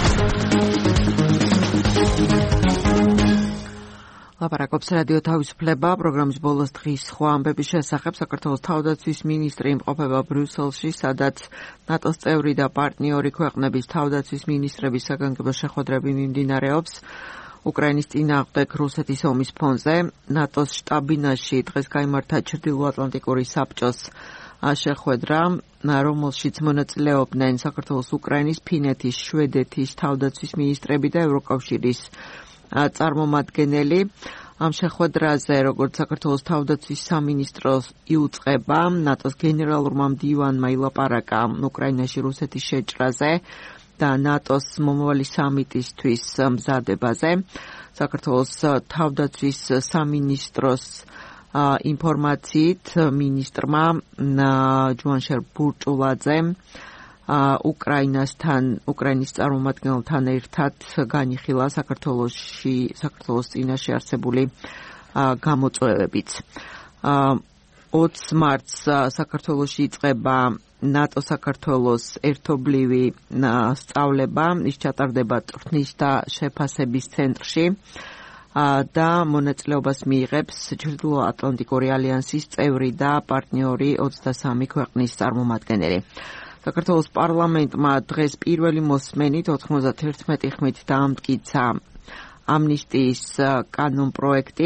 ლაპარაკობს რადიო თავისუფლება, პროგრამის ბოლოს დღის სხვა ამბების შესახებ. საქართველოს თავდაცვის მინისტრი იმყოფება ბრიუსელში, სადაც ნატოს წევრი და პარტნიორი ქვეყნების თავდაცვის მინისტრების საგანგებო შეხვედრები მიმდინარეობს. უკრაინის წინააღმდეგ რუსეთის ომის ფონზე ნატოს შტაბ-ბინაში დღეს გაიმართა ჩრდილოატლანტიკური საბჭოს შეხვედრა, რომელშიც მონაწილეობდნენ საქართველოს, უკრაინის, ფინეთის, შვედეთის თავდაცვის მინისტრები და ევროკავშირის წარმომადგენელი. ამ შეხვედრაზე, როგორც საქართველოს თავდაცვის სამინისტროს იუწყება, ნატოს გენერალურმა მდივანმა ილაპარაკა უკრაინაში რუსეთის შეჭრაზე და ნატოს მომავალი სამიტისთვის მზადებაზე. საქართველოს თავდაცვის სამინისტროს ინფორმაციით მინისტრმა ჯუანშერ ბურჭულაძემ უკრაინასთან, უკრაინის წარმომადგენელთან ერთად განიხილა საქართველოში, საქართველოს წინაშე არსებული გამოწვევებიც. ოცს მარტს საქართველოში იწყება ნატო-საქართველოს ერთობლივი სწავლება, ის ჩატარდება წვრთნის და შეფასების ცენტრში და მონაწილეობას მიიღებს ჩრდილოატლანტიკური ალიანსის წევრი და პარტნიორი ოცდასამი ქვეყნის წარმომადგენელი. საქართველოს პარლამენტმა დღეს პირველი მოსმენით ოთხმოცდაერთი ხმით დაამტკიცა ამნისტიის კანონპროექტი.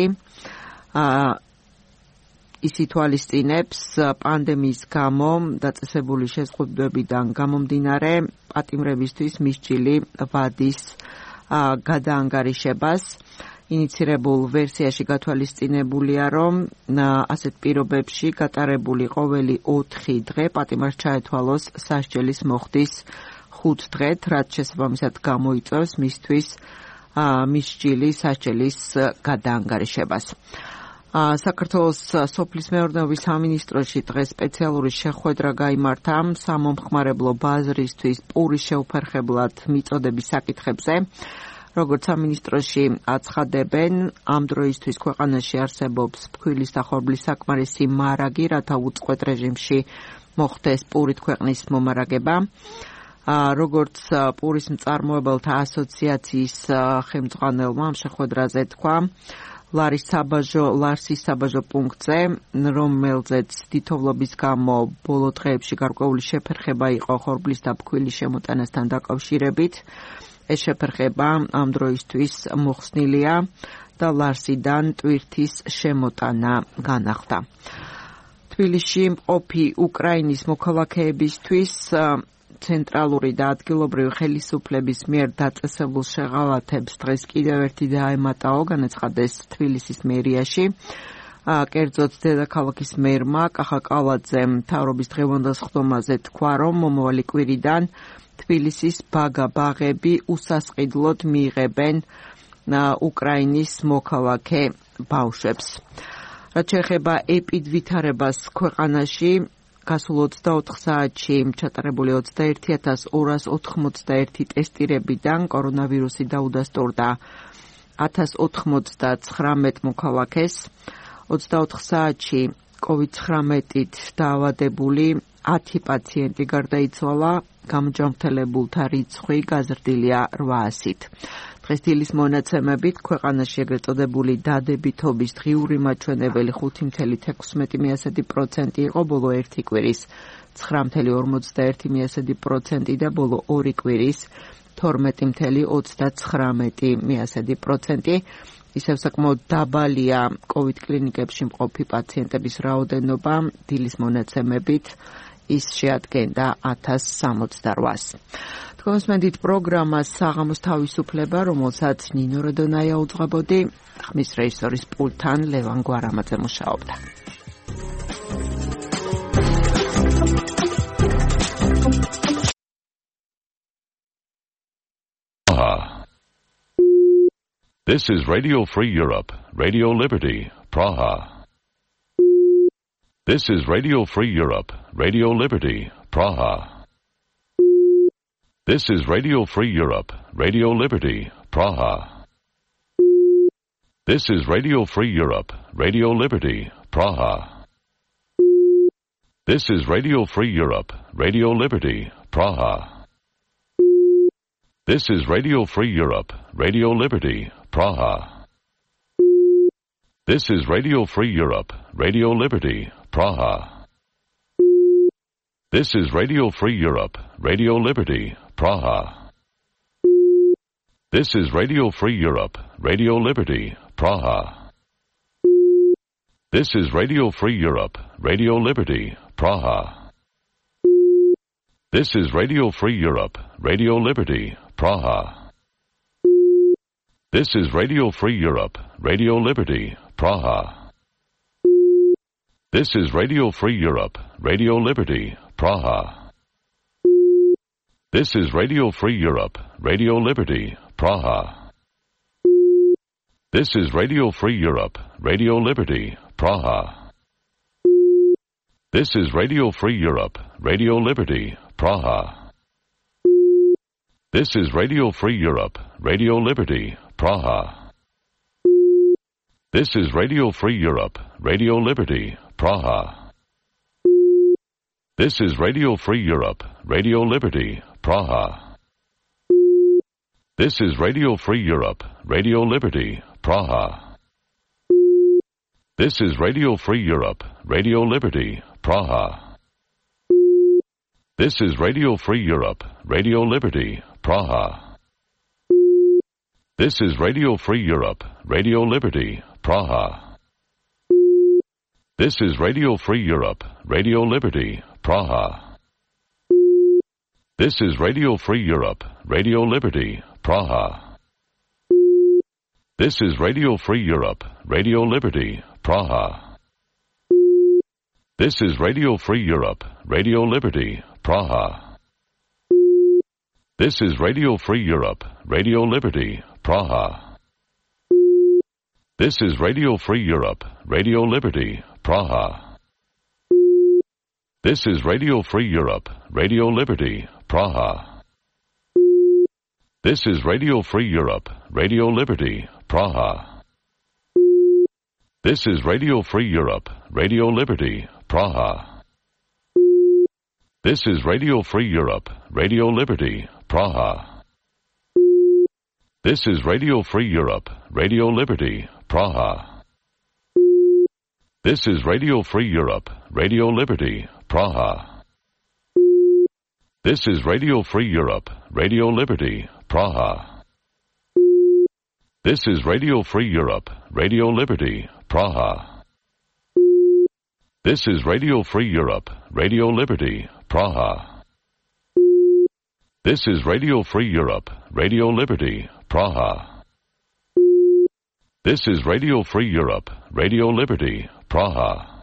ის ითვალისწინებს პანდემიის გამო დაწესებული შეზღუდვებიდან გამომდინარე პატიმრებისთვის მისჯილი ვადის გადაანგარიშებას. ინიცირებულ ვერსიაში გათვალისწინებულია, რომ ასეთ პირობებში გატარებული ყოველი ოთხი დღე პატიმარს ჩაეთვალოს სასჯელის მოხდის ხუთ დღეთ, რაც შესაბამისად გამოიწვევს მისთვის მისჯილი სასჯელის გადაანგარიშებას. საქართველოს სოფლის მეურნეობის სამინისტროში დღეს სპეციალური შეხვედრა გაიმართა სამომხმარებლო ბაზრისთვის პურის შეუფერხებლად მიწოდების საკითხებზე. როგორც სამინისტროში აცხადებენ, ამ დროისთვის ქვეყანაში არსებობს ფქვილის და ხორბლის საკმარისი მარაგი, რათა უწყვეტ რეჟიმში მოხდეს პურით ქვეყნის მომარაგება. როგორც პურის მწარმოებელთა ასოციაციის ხელმძღვანელმა ამ შეხვედრაზე თქვა, ლარის საბაჟო, ლარსის საბაჟო პუნქტზე, რომელზეც თითოვლობის გამო ბოლო დღეებში გარკვეული შეფერხება იყო ხორბლის და ფქვილის შემოტანასთან დაკავშირებით. ეს შეფერხება ამ დროისთვის მოხსნილია და ლარსიდან ტვირთის შემოტანა განახლდა. თბილისში მყოფი უკრაინის მოქალაქეებისთვის ცენტრალური და ადგილობრივი ხელისუფლების მიერ დაწესებულ შეღავათებს დღეს კიდევ ერთი დაემატაო, განაცხადეს თბილისის მერიაში. კერძოდ დედაქალაქის მერმა კახა კალაძემ მთავრობის დღევანდელ სხდომაზე თქვა, რომ მომავალი კვირიდან თბილისის ბაგა ბაღები უსასყიდლოდ მიიღებენ უკრაინის მოქალაქე ბავშვებს. რაც შეეხება ეპიდვითარებას ქვეყანაში, გასულ ოცდაოთხ საათში ჩატარებული ოცდაერთი ათას ორას ოთხმოცდაერთი ტესტირებიდან კორონავირუსი დაუდასტურდა ათას ოთხმოცდაცხრამეტ მოქალაქეს. ოცდაოთხ საათში კოვიდ ცხრამეტით დაავადებული ათი პაციენტი გარდაიცვალა, გამოჯანმრთელებულთა რიცხვი გაზრდილია რვაასით. დღეს დილის მონაცემებით ქვეყანაში ეგრეთ წოდებული დადებითობის დღიური მაჩვენებელი ხუთი მთელი თექვსმეტი პროცენტი იყო ბოლო ერთი კვირის ცხრა მთელი ორმოცდაერთი პროცენტი და ბოლო ორი კვირის თორმეტი მთელი ოცდაცხრამეტი პროცენტი. ისევ საკმაოდ დაბალია კოვიდ კლინიკებში მყოფი პაციენტების რაოდენობა, დილის მონაცემებით ის შეადგენდა ათას სამოცდარვას. თქვენსმენდით პროგრამას საღამოს თავისუფლება, რომელსაც ნინო როდონაია უძღვებოდი, ხმის რეჟისორის პულტთან ლევან გვარამაძე მუშაობდა. This is Radio Free Europe, Radio Liberty, Praha. This is Radio Free Europe, Radio Liberty, Praha. This is Radio Free Europe, Radio Liberty, Praha. This is Radio Free Europe, Radio Liberty, Praha. This is Radio Free Europe, Radio Liberty, Praha. This is Radio Free Europe, Radio Liberty, Praha. This is Radio Free Europe, Radio Liberty, Praha. This is Radio Free Europe, Radio Liberty, Praha. This is Radio Free Europe, Radio Liberty, Praha. This is Radio Free Europe, Radio Liberty, Praha. This is Radio Free Europe, Radio Liberty, Praha. This is Radio Free Europe, Radio Liberty, Praha. This is Radio Free Europe, Radio Liberty, Praha. This is Radio Free Europe, Radio Liberty, Praha. This is Radio Free Europe, Radio Liberty, Praha. This is Radio Free Europe, Radio Liberty, Praha. This is Radio Free Europe, Radio Liberty, Praha. This is Radio Free Europe, Radio Liberty, Praha. This is Radio Free Europe, Radio Liberty, Praha. This is Radio Free Europe, Radio Liberty, Praha. This is Radio Free Europe, Radio Liberty, Praha. This is Radio Free Europe, Radio Liberty, Praha. This is Radio Free Europe, Radio Liberty, Praha. This is Radio Free Europe, Radio Liberty, Praha. This is Radio Free Europe, Radio Liberty, Praha. This is Radio Free Europe, Radio Liberty, Praha. This is Radio Free Europe, Radio Liberty, Praha. This is Radio Free Europe, Radio Liberty, Praha. This is Radio Free Europe, Radio Liberty, Praha. This is Radio Free Europe, Radio Liberty, Praha. This is Radio Free Europe, Radio Liberty, Praha. This is Radio Free Europe, Radio Liberty, Praha. This is Radio Free Europe, Radio Liberty, Praha. This is Radio Free Europe, Radio Liberty, Praha. This is Radio Free Europe, Radio Liberty, Praha. This is Radio Free Europe, Radio Liberty, Praha. This is Radio Free Europe, Radio Liberty, Praha. This is Radio Free Europe, Radio Liberty, Praha. This is Radio Free Europe, Radio Liberty, Praha. This is Radio Free Europe, Radio Liberty, Praha.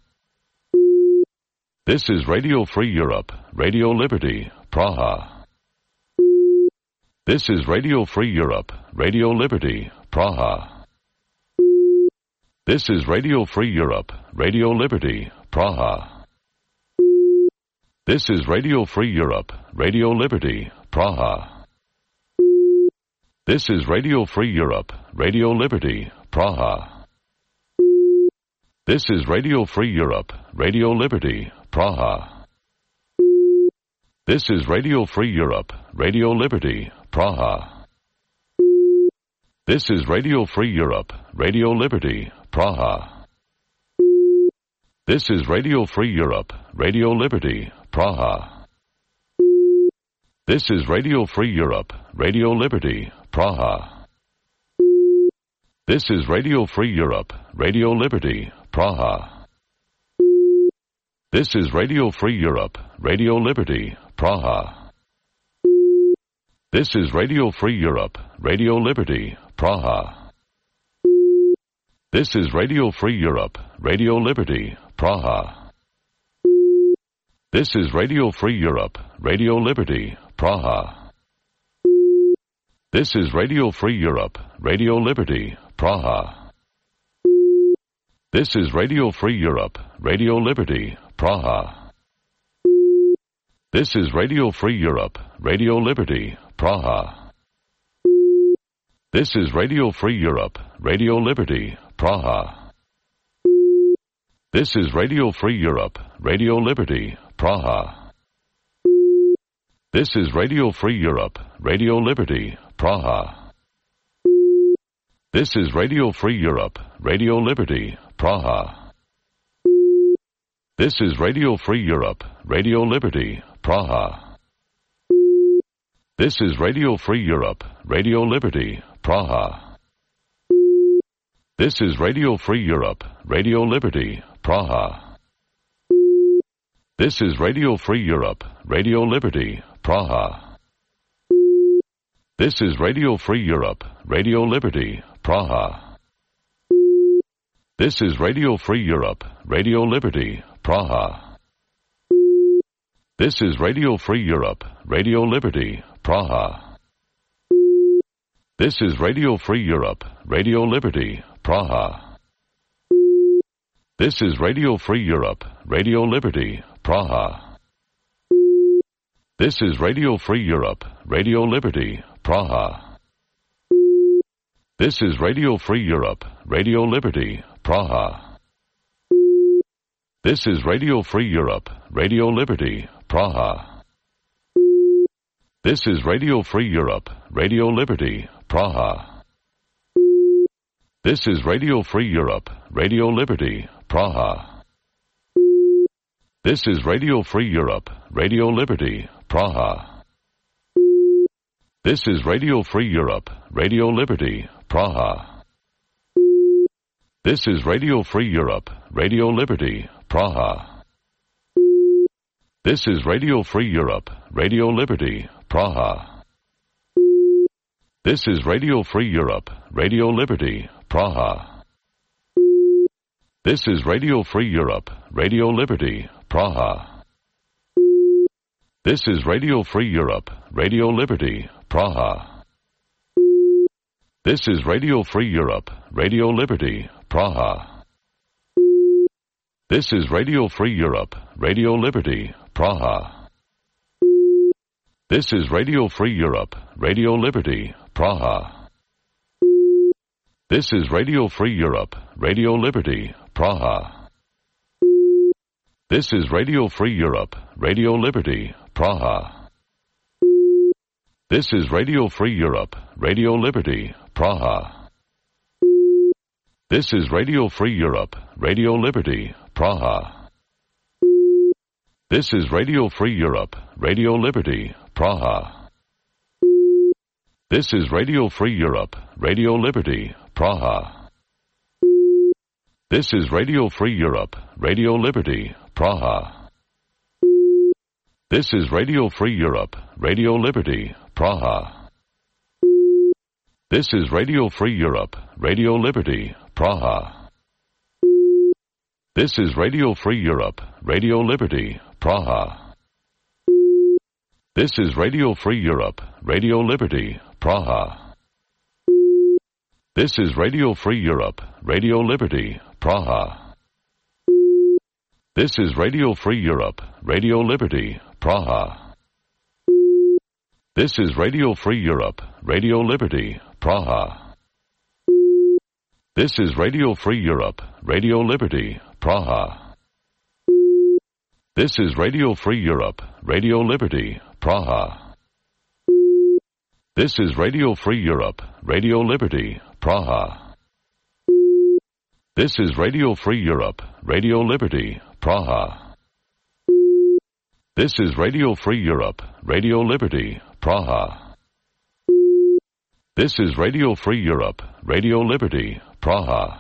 This is Radio Free Europe, Radio Liberty, Praha. This is Radio Free Europe, Radio Liberty, Praha. This is Radio Free Europe, Radio Liberty, Praha. This is Radio Free Europe, Radio Liberty, Praha. This is Radio Free Europe, Radio Liberty, Praha. This is Radio Free Europe, Radio Liberty, Praha. This is Radio Free Europe, Radio Liberty, Praha. This is Radio Free Europe, Radio Liberty, Praha. This is Radio Free Europe, Radio Liberty, Praha. This is Radio Free Europe, Radio Liberty, Praha. This is Radio Free Europe, Radio Liberty, Praha. This is Radio Free Europe, Radio Liberty, Praha. This is Radio Free Europe, Radio Liberty, Praha. This is Radio Free Europe, Radio Liberty, Praha. This is Radio Free Europe, Radio Liberty, Praha. This is Radio Free Europe, Radio Liberty, Praha. This is Radio Free Europe, Radio Liberty, Praha. This is Radio Free Europe, Radio Liberty, Praha. This is Radio Free Europe, Radio Liberty, Praha. This is Radio Free Europe, Radio Liberty, Praha. This is Radio Free Europe, Radio Liberty, Praha. This is Radio Free Europe, Radio Liberty, Praha. This is Radio Free Europe, Radio Liberty, Praha. This is Radio Free Europe, Radio Liberty, Praha. This is Radio Free Europe, Radio Liberty, Praha. This is Radio Free Europe, Radio Liberty, Praha. This is Radio Free Europe, Radio Liberty, Praha. This is Radio Free Europe, Radio Liberty, Praha. This is Radio Free Europe, Radio Liberty, Praha. This is Radio Free Europe, Radio Liberty, Praha. This is Radio Free Europe, Radio Liberty, Praha. This is Radio Free Europe, Radio Liberty, Praha. This is Radio Free Europe, Radio Liberty, Praha. This is Radio Free Europe, Radio Liberty, Praha. This is Radio Free Europe, Radio Liberty, Praha. This is Radio Free Europe, Radio Liberty, Praha. This is Radio Free Europe, Radio Liberty, Praha. This is Radio Free Europe, Radio Liberty, Praha. This is Radio Free Europe, Radio Liberty, Praha. This is Radio Free Europe, Radio Liberty, Praha. This is Radio Free Europe, Radio Liberty, Praha. This is Radio Free Europe, Radio Liberty, Praha. This is Radio Free Europe, Radio Liberty, Praha. This is Radio Free Europe, Radio Liberty, Praha. This is Radio Free Europe, Radio Liberty, Praha. This is Radio Free Europe, Radio Liberty, Praha. This is Radio Free Europe, Radio Liberty, Praha. This is Radio Free Europe, Radio Liberty, Praha. This is Radio Free Europe, Radio Liberty, Praha. This is Radio Free Europe, Radio Liberty, Praha. This is Radio Free Europe, Radio Liberty, Praha. This is Radio Free Europe, Radio Liberty, Praha. This is Radio Free Europe, Radio Liberty, Praha. This is Radio Free Europe, Radio Liberty, Praha. This is Radio Free Europe, Radio Liberty, Praha. This is Radio Free Europe, Radio Liberty, Praha. This is Radio Free Europe, Radio Liberty, Praha. This is Radio Free Europe, Radio Liberty, Praha. This is Radio Free Europe, Radio Liberty, Praha. This is Radio Free Europe, Radio Liberty, Praha. This is Radio Free Europe, Radio Liberty, Praha. This is Radio Free Europe, Radio Liberty, Praha. This is Radio Free Europe, Radio Liberty, Praha. This is Radio Free Europe, Radio Liberty, Praha. This is Radio Free Europe, Radio Liberty, Praha. This is Radio Free Europe, Radio Liberty, Praha.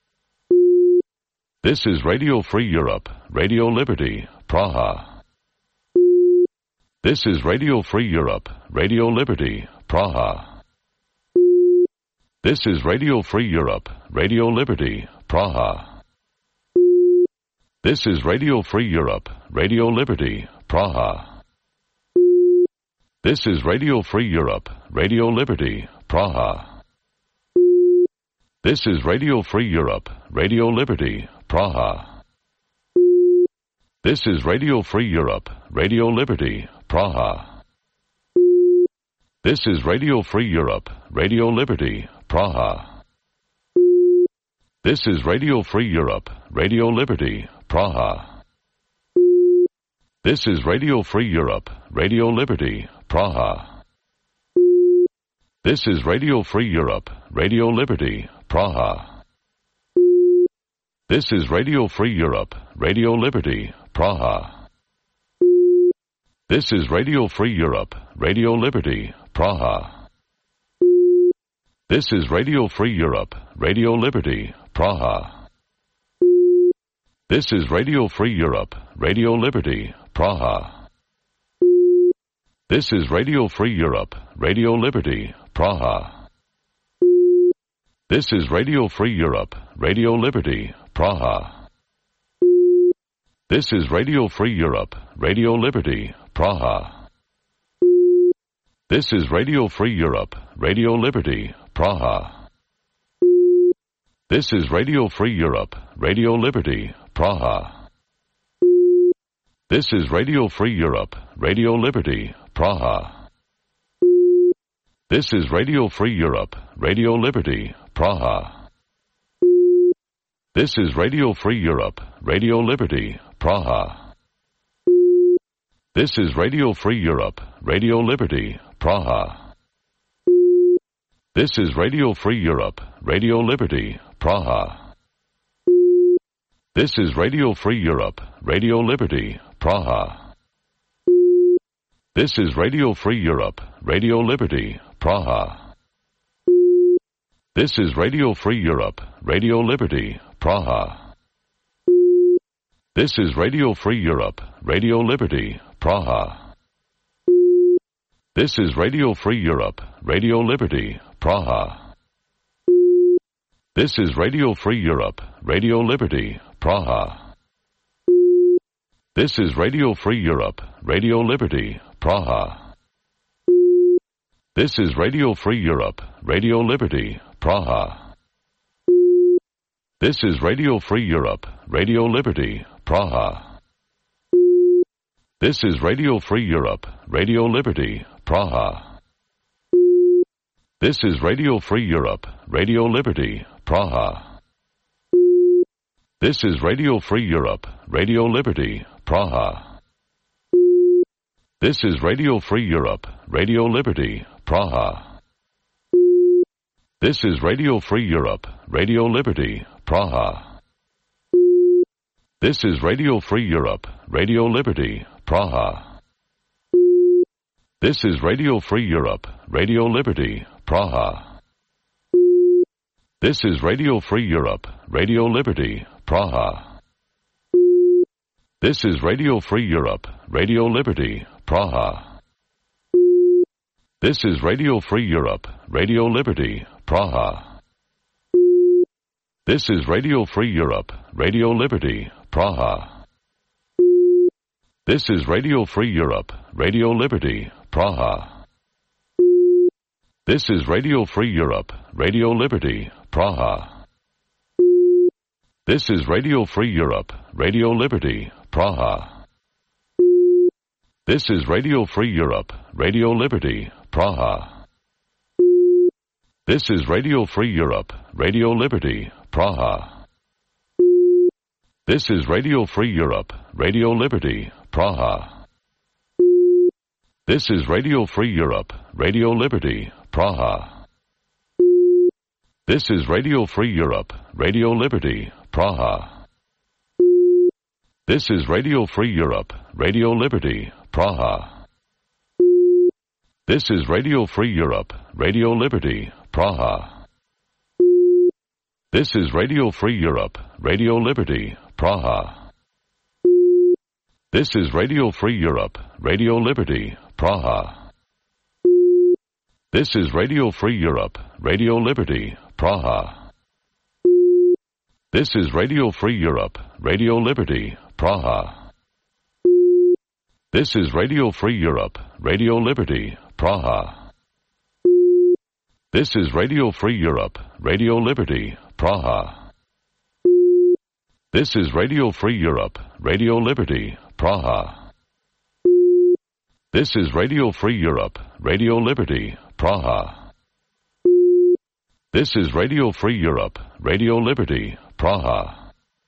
This is Radio Free Europe, Radio Liberty, Praha. This is Radio Free Europe, Radio Liberty, Praha. This is Radio Free Europe, Radio Liberty, Praha. This is Radio Free Europe, Radio Liberty, Praha. This is Radio Free Europe, Radio Liberty, Praha. This is Radio Free Europe, Radio Liberty, Praha. This is Radio Free Europe, Radio Liberty, Praha. This is Radio Free Europe, Radio Liberty, Praha. This is Radio Free Europe, Radio Liberty, Praha. This is Radio Free Europe, Radio Liberty, Praha. This is Radio Free Europe, Radio Liberty, Praha. This is Radio Free Europe, Radio Liberty, Praha. This is Radio Free Europe, Radio Liberty, Praha. This is Radio Free Europe, Radio Liberty, Praha. This is Radio Free Europe, Radio Liberty, Praha. This is Radio Free Europe, Radio Liberty, Praha. This is Radio Free Europe, Radio Liberty, Praha. This is Radio Free Europe, Radio Liberty, Praha. This is Radio Free Europe, Radio Liberty, Praha. This is Radio Free Europe, Radio Liberty, Praha. This is Radio Free Europe, Radio Liberty, Praha. This is Radio Free Europe, Radio Liberty, Praha. This is Radio Free Europe, Radio Liberty, Praha. This is Radio Free Europe, Radio Liberty, Praha. This is Radio Free Europe, Radio Liberty, Praha. This is Radio Free Europe, Radio Liberty, Praha. This is Radio Free Europe, Radio Liberty, Praha. This is Radio Free Europe, Radio Liberty, Praha. This is Radio Free Europe, Radio Liberty, Praha. This is Radio Free Europe, Radio Liberty, Praha. This is Radio Free Europe, Radio Liberty, Praha. This is Radio Free Europe, Radio Liberty, Praha. This is Radio Free Europe, Radio Liberty, Praha. This is Radio Free Europe, Radio Liberty, Praha. This is Radio Free Europe, Radio Liberty, Praha. This is Radio Free Europe, Radio Liberty, Praha. This is Radio Free Europe, Radio Liberty, Praha. This is Radio Free Europe, Radio Liberty, Praha. This is Radio Free Europe, Radio Liberty, Praha. This is Radio Free Europe, Radio Liberty, Praha. This is Radio Free Europe, Radio Liberty, Praha. This is Radio Free Europe, Radio Liberty, Praha. This is Radio Free Europe, Radio Liberty, Praha. This is Radio Free Europe, Radio Liberty, Praha. This is Radio Free Europe, Radio Liberty, Praha. This is Radio Free Europe, Radio Liberty, Praha. This is Radio Free Europe, Radio Liberty, Praha. This is Radio Free Europe, Radio Liberty, Praha. This is Radio Free Europe, Radio Liberty, Praha. This is Radio Free Europe, Radio Liberty, Praha. This is Radio Free Europe, Radio Liberty, Praha. This is Radio Free Europe, Radio Liberty, Praha. This is Radio Free Europe, Radio Liberty, Praha. This is Radio Free Europe, Radio Liberty, Praha. This is Radio Free Europe, Radio Liberty, Praha. This is Radio Free Europe, Radio Liberty, Praha. This is Radio Free Europe, Radio Liberty, Praha. This is Radio Free Europe, Radio Liberty, Praha. This is Radio Free Europe, Radio Liberty, Praha. This is Radio Free Europe, Radio Liberty, Praha. This is Radio Free Europe, Radio Liberty, Praha. This is Radio Free Europe, Radio Liberty, Praha. This is Radio Free Europe, Radio Liberty, Praha. This is Radio Free Europe, Radio Liberty, Praha.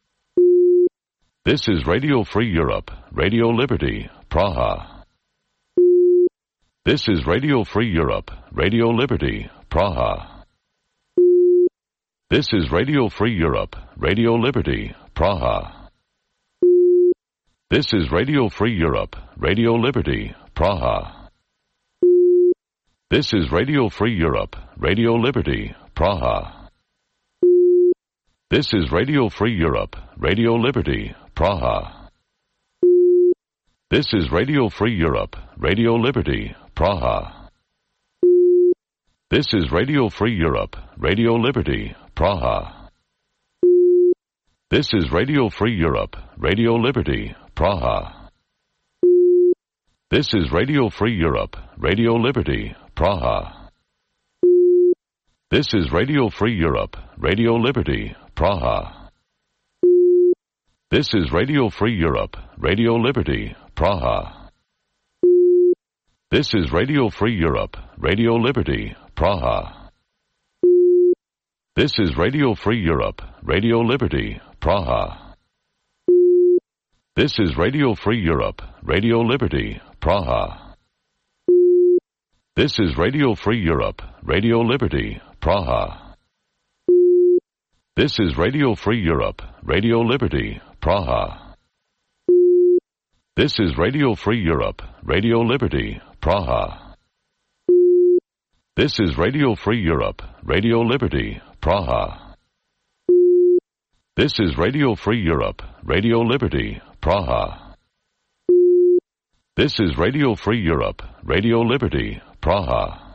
This is Radio Free Europe, Radio Liberty, Praha. This is Radio Free Europe, Radio Liberty, Praha. This is Radio Free Europe, Radio Liberty, Praha. This is Radio Free Europe, Radio Liberty, Praha. This is Radio Free Europe, Radio Liberty, Praha. This is Radio Free Europe, Radio Liberty, Praha. This is Radio Free Europe, Radio Liberty, Praha. This is Radio Free Europe, Radio Liberty, Praha. This is Radio Free Europe, Radio Liberty, Praha. This is Radio Free Europe, Radio Liberty, Praha. This is Radio Free Europe, Radio Liberty, Praha. This is Radio Free Europe, Radio Liberty, Praha. This is Radio Free Europe, Radio Liberty, Praha. This is Radio Free Europe, Radio Liberty, Praha. This is Radio Free Europe, Radio Liberty, Praha. This is Radio Free Europe, Radio Liberty, Praha. This is Radio Free Europe, Radio Liberty, Praha. This is Radio Free Europe, Radio Liberty, Praha. This is Radio Free Europe, Radio Liberty, Praha. This is Radio Free Europe, Radio Liberty, Praha. This is Radio Free Europe, Radio Liberty, Praha.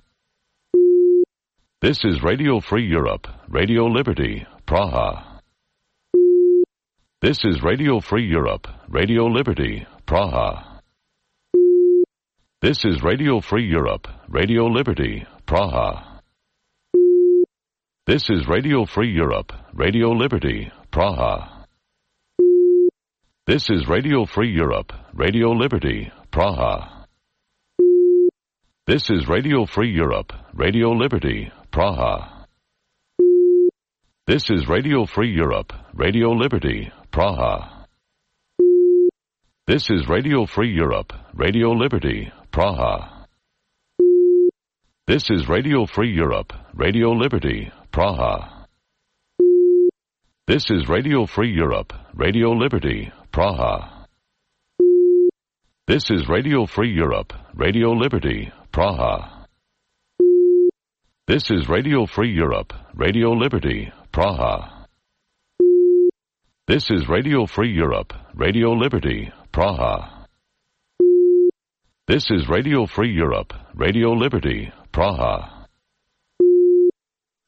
This is Radio Free Europe, Radio Liberty, Praha. This is Radio Free Europe, Radio Liberty, Praha. This is Radio Free Europe, Radio Liberty, Praha. This is Radio Free Europe, Radio Liberty, Praha. This is Radio Free Europe, Radio Liberty, Praha. This is Radio Free Europe, Radio Liberty, Praha. This is Radio Free Europe, Radio Liberty, Praha. This is Radio Free Europe, Radio Liberty, Praha. This is Radio Free Europe, Radio Liberty, Praha. This is Radio Free Europe, Radio Liberty, Praha. This is Radio Free Europe, Radio Liberty, Praha. This is Radio Free Europe, Radio Liberty, Praha. This is Radio Free Europe, Radio Liberty, Praha. This is Radio Free Europe, Radio Liberty, Praha.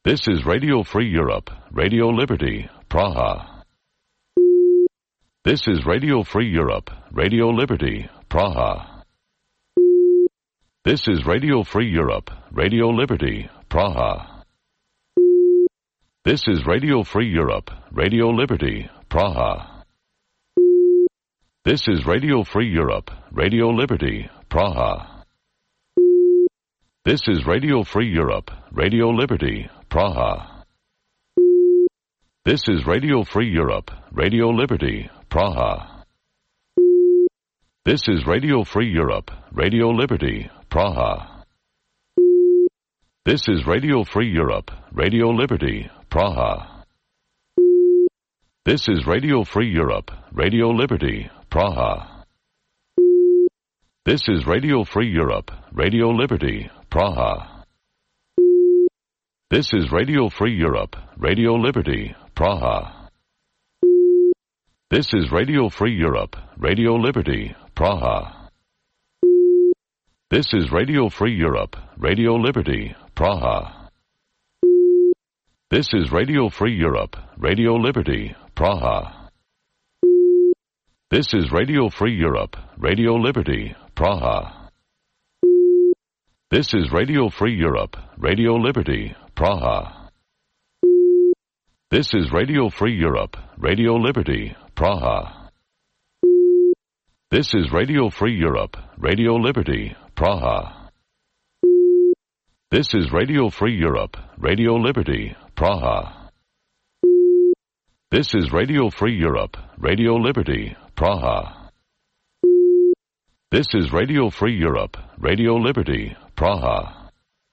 This is Radio Free Europe, Radio Liberty, Praha. This is Radio Free Europe, Radio Liberty, Praha. This is Radio Free Europe, Radio Liberty, Praha. This is Radio Free Europe, Radio Liberty, Praha. This is Radio Free Europe, Radio Liberty, Praha. This is Radio Free Europe, Radio Liberty, Praha. This is Radio Free Europe, Radio Liberty, Praha. This is Radio Free Europe, Radio Liberty, Praha. This is Radio Free Europe, Radio Liberty, Praha. This is Radio Free Europe, Radio Liberty, Praha. This is Radio Free Europe, Radio Liberty, Praha. This is Radio Free Europe, Radio Liberty, Praha. This is Radio Free Europe, Radio Liberty, Praha. This is Radio Free Europe, Radio Liberty, Praha. This is Radio Free Europe, Radio Liberty, Praha. This is Radio Free Europe, Radio Liberty, Praha. This is Radio Free Europe, Radio Liberty, Praha. This is Radio Free Europe, Radio Liberty, Praha. This is Radio Free Europe, Radio Liberty, Praha. This is Radio Free Europe, Radio Liberty, Praha. This is Radio Free Europe, Radio Liberty, Praha. This is Radio Free Europe, Radio Liberty, Praha.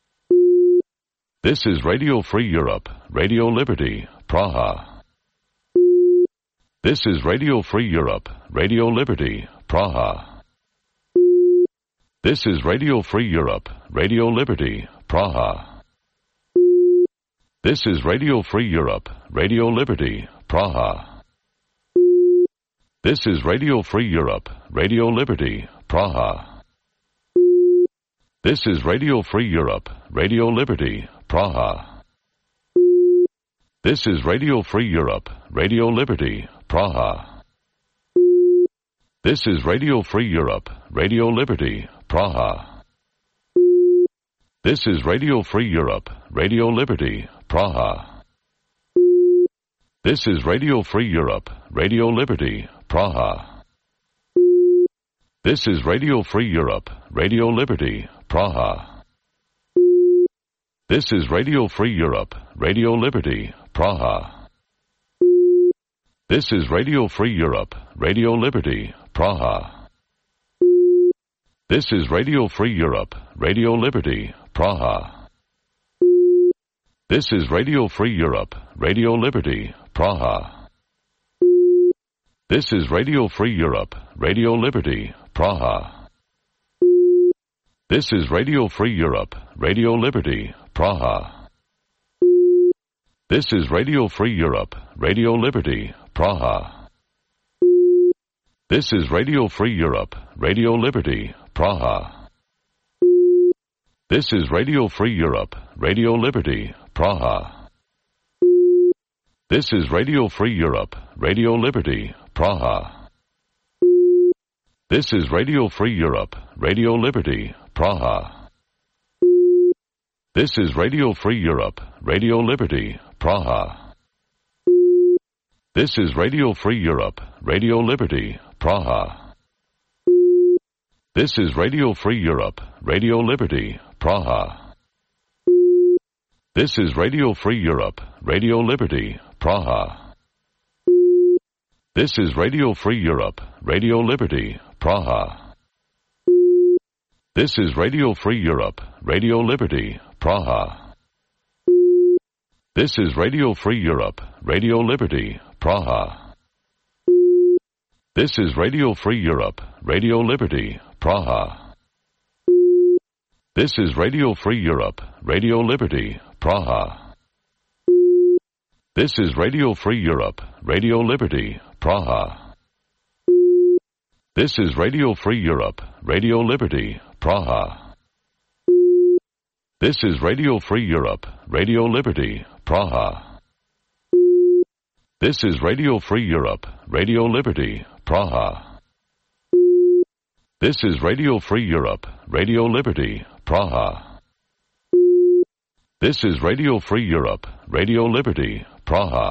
This is Radio Free Europe, Radio Liberty, Praha. This is Radio Free Europe, Radio Liberty, Praha. This is Radio Free Europe, Radio Liberty, Praha. This is Radio Free Europe, Radio Liberty, Praha. This is Radio Free Europe, Radio Liberty, Praha. This is Radio Free Europe, Radio Liberty, Praha. This is Radio Free Europe, Radio Liberty, Praha. This is Radio Free Europe, Radio Liberty, Praha. This is Radio Free Europe, Radio Liberty, Praha. This is Radio Free Europe, Radio Liberty, Praha. This is Radio Free Europe, Radio Liberty, Praha. This is Radio Free Europe, Radio Liberty, Praha. This is Radio Free Europe, Radio Liberty, Praha. This is Radio Free Europe, Radio Liberty, Praha. This is Radio Free Europe, Radio Liberty, Praha. This is Radio Free Europe, Radio Liberty, Praha. This is Radio Free Europe, Radio Liberty, Praha. This is Radio Free Europe, Radio Liberty, Praha. This is Radio Free Europe, Radio Liberty, Praha. This is Radio Free Europe, Radio Liberty, Praha. This is Radio Free Europe, Radio Liberty, Praha. This is Radio Free Europe, Radio Liberty, Praha. This is Radio Free Europe, Radio Liberty, Praha. This is Radio Free Europe, Radio Liberty, Praha. This is Radio Free Europe, Radio Liberty, Praha. This is Radio Free Europe, Radio Liberty, Praha. This is Radio Free Europe, Radio Liberty, Praha. This is Radio Free Europe, Radio Liberty, Praha. This is Radio Free Europe, Radio Liberty, Praha. This is Radio Free Europe, Radio Liberty, Praha. This is Radio Free Europe, Radio Liberty, Praha. This is Radio Free Europe, Radio Liberty, Praha. This is Radio Free Europe, Radio Liberty, Praha. This is Radio Free Europe, Radio Liberty, Praha. This is Radio Free Europe, Radio Liberty, Praha. This is Radio Free Europe, Radio Liberty, Praha. This is Radio Free Europe, Radio Liberty, Praha.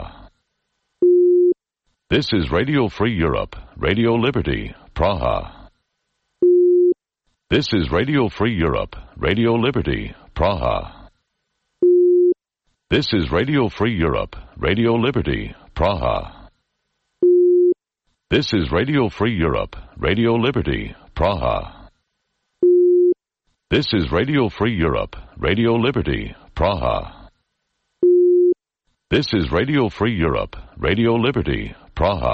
This is Radio Free Europe, Radio Liberty, Praha. This is Radio Free Europe, Radio Liberty, Praha. This is Radio Free Europe, Radio Liberty, Praha. This is Radio Free Europe, Radio Liberty, Praha. This is Radio Free Europe, Radio Liberty, Praha. This is Radio Free Europe, Radio Liberty, Praha.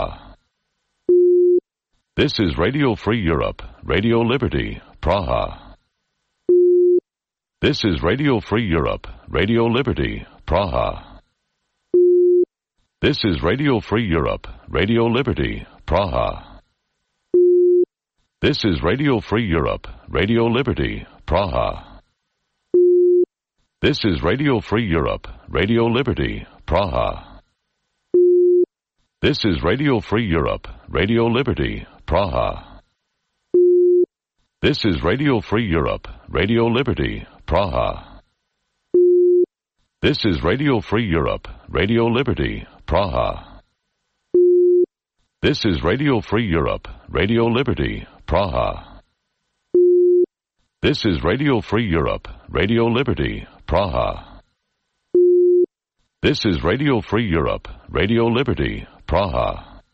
This is Radio Free Europe, Radio Liberty, Praha. This is Radio Free Europe, Radio Liberty, Praha. This is Radio Free Europe, Radio Liberty, Praha. This is Radio Free Europe, Radio Liberty, Praha. This is Radio Free Europe, Radio Liberty, Praha. This is Radio Free Europe, Radio Liberty, Praha. This is Radio Free Europe, Radio Liberty, Praha. This is Radio Free Europe, Radio Liberty, Praha. This is Radio Free Europe, Radio Liberty, Praha. This is Radio Free Europe, Radio Liberty, Praha. This is Radio Free Europe, Radio Liberty, Praha.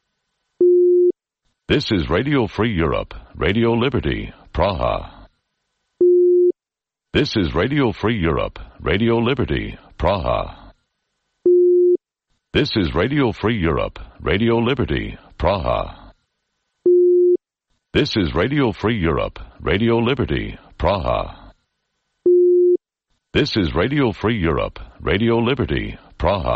This is Radio Free Europe, Radio Liberty, Praha. This is Radio Free Europe, Radio Liberty, Praha. This is Radio Free Europe, Radio Liberty, Praha. This is Radio Free Europe, Radio Liberty, Praha. This is Radio Free Europe, Radio Liberty, Praha.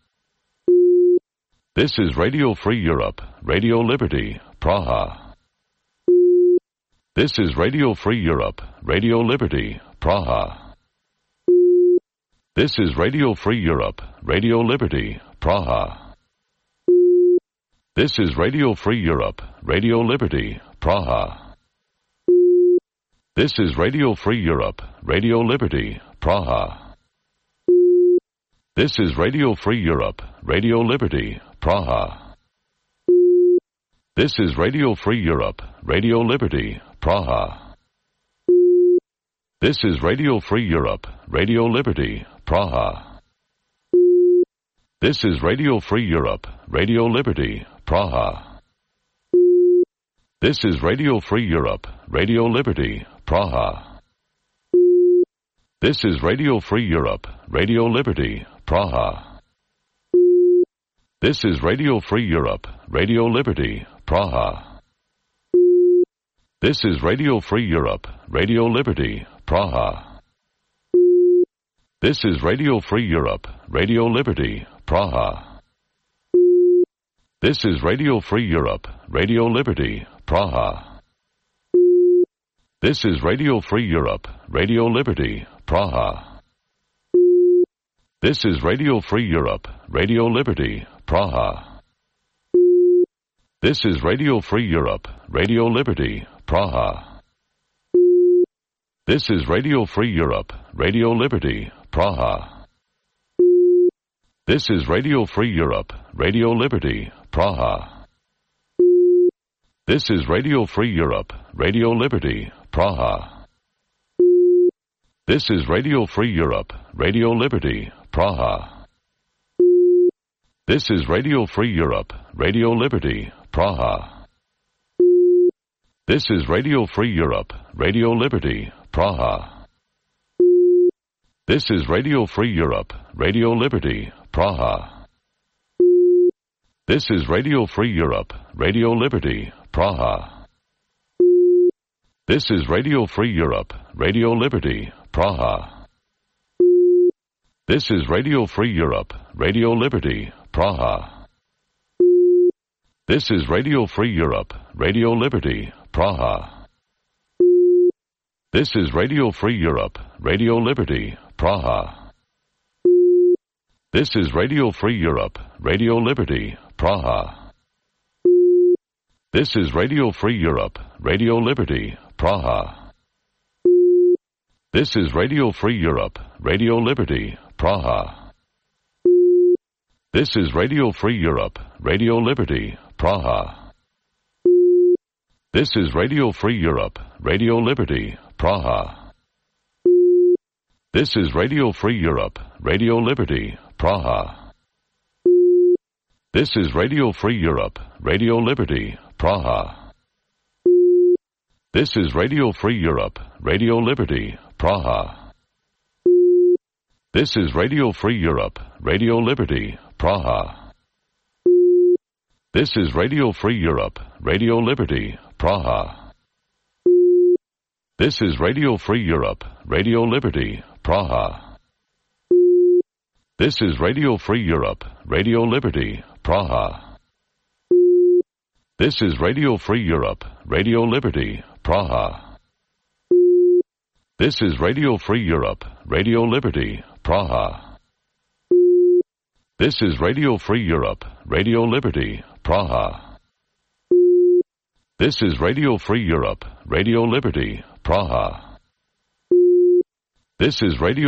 This is Radio Free Europe, Radio Liberty, Praha. This is Radio Free Europe, Radio Liberty, Praha. This is Radio Free Europe, Radio Liberty, Praha. This is Radio Free Europe, Radio Liberty, Praha. This is Radio Free Europe, Radio Liberty, Praha. This is Radio Free Europe, Radio Liberty, Praha. This is Radio Free Europe, Radio Liberty, Praha. This is Radio Free Europe, Radio Liberty, Praha. This is Radio Free Europe, Radio Liberty, Praha. This is Radio Free Europe, Radio Liberty, Praha. This is Radio Free Europe, Radio Liberty, Praha. This is Radio Free Europe, Radio Liberty, Praha. This is Radio Free Europe, Radio Liberty, Praha. This is Radio Free Europe, Radio Liberty, Praha. This is Radio Free Europe, Radio Liberty, Praha. This is Radio Free Europe, Radio Liberty, Praha. This is Radio Free Europe, Radio Liberty, Praha. This is Radio Free Europe, Radio Liberty, Praha. This is Radio Free Europe, Radio Liberty, Praha. This is Radio Free Europe, Radio Liberty, Praha. This is Radio Free Europe, Radio Liberty, Praha. This is Radio Free Europe, Radio Liberty, Praha. This is Radio Free Europe, Radio Liberty, Praha. This is Radio Free Europe, Radio Liberty, Praha. This is Radio Free Europe, Radio Liberty, Praha. This is Radio Free Europe, Radio Liberty, Praha. This is Radio Free Europe, Radio Liberty, Praha. This is Radio Free Europe, Radio Liberty, Praha. This is Radio Free Europe, Radio Liberty, Praha. This is Radio Free Europe, Radio Liberty, Praha. This is Radio Free Europe, Radio Liberty, Praha. This is Radio Free Europe, Radio Liberty, Praha. This is Radio Free Europe, Radio Liberty, Praha. This is Radio Free Europe, Radio Liberty, Praha. This is Radio Free Europe, Radio Liberty, Praha. This is Radio Free Europe, Radio Liberty, Praha. This is Radio Free Europe, Radio Liberty, Praha. This is Radio Free Europe, Radio Liberty, Praha. This is Radio Free Europe, Radio Liberty, Praha. This is Radio Free Europe, Radio Liberty, Praha. This is Radio Free Europe, Radio Liberty, Praha. This is Radio Free Europe, Radio Liberty, Praha. This is Radio Free Europe, Radio Liberty, Praha. This is Radio Free Europe, Radio Liberty, Praha. This is Radio Free Europe, Radio Liberty, Praha. This is Radio Free Europe, Radio Liberty, Praha. This is Radio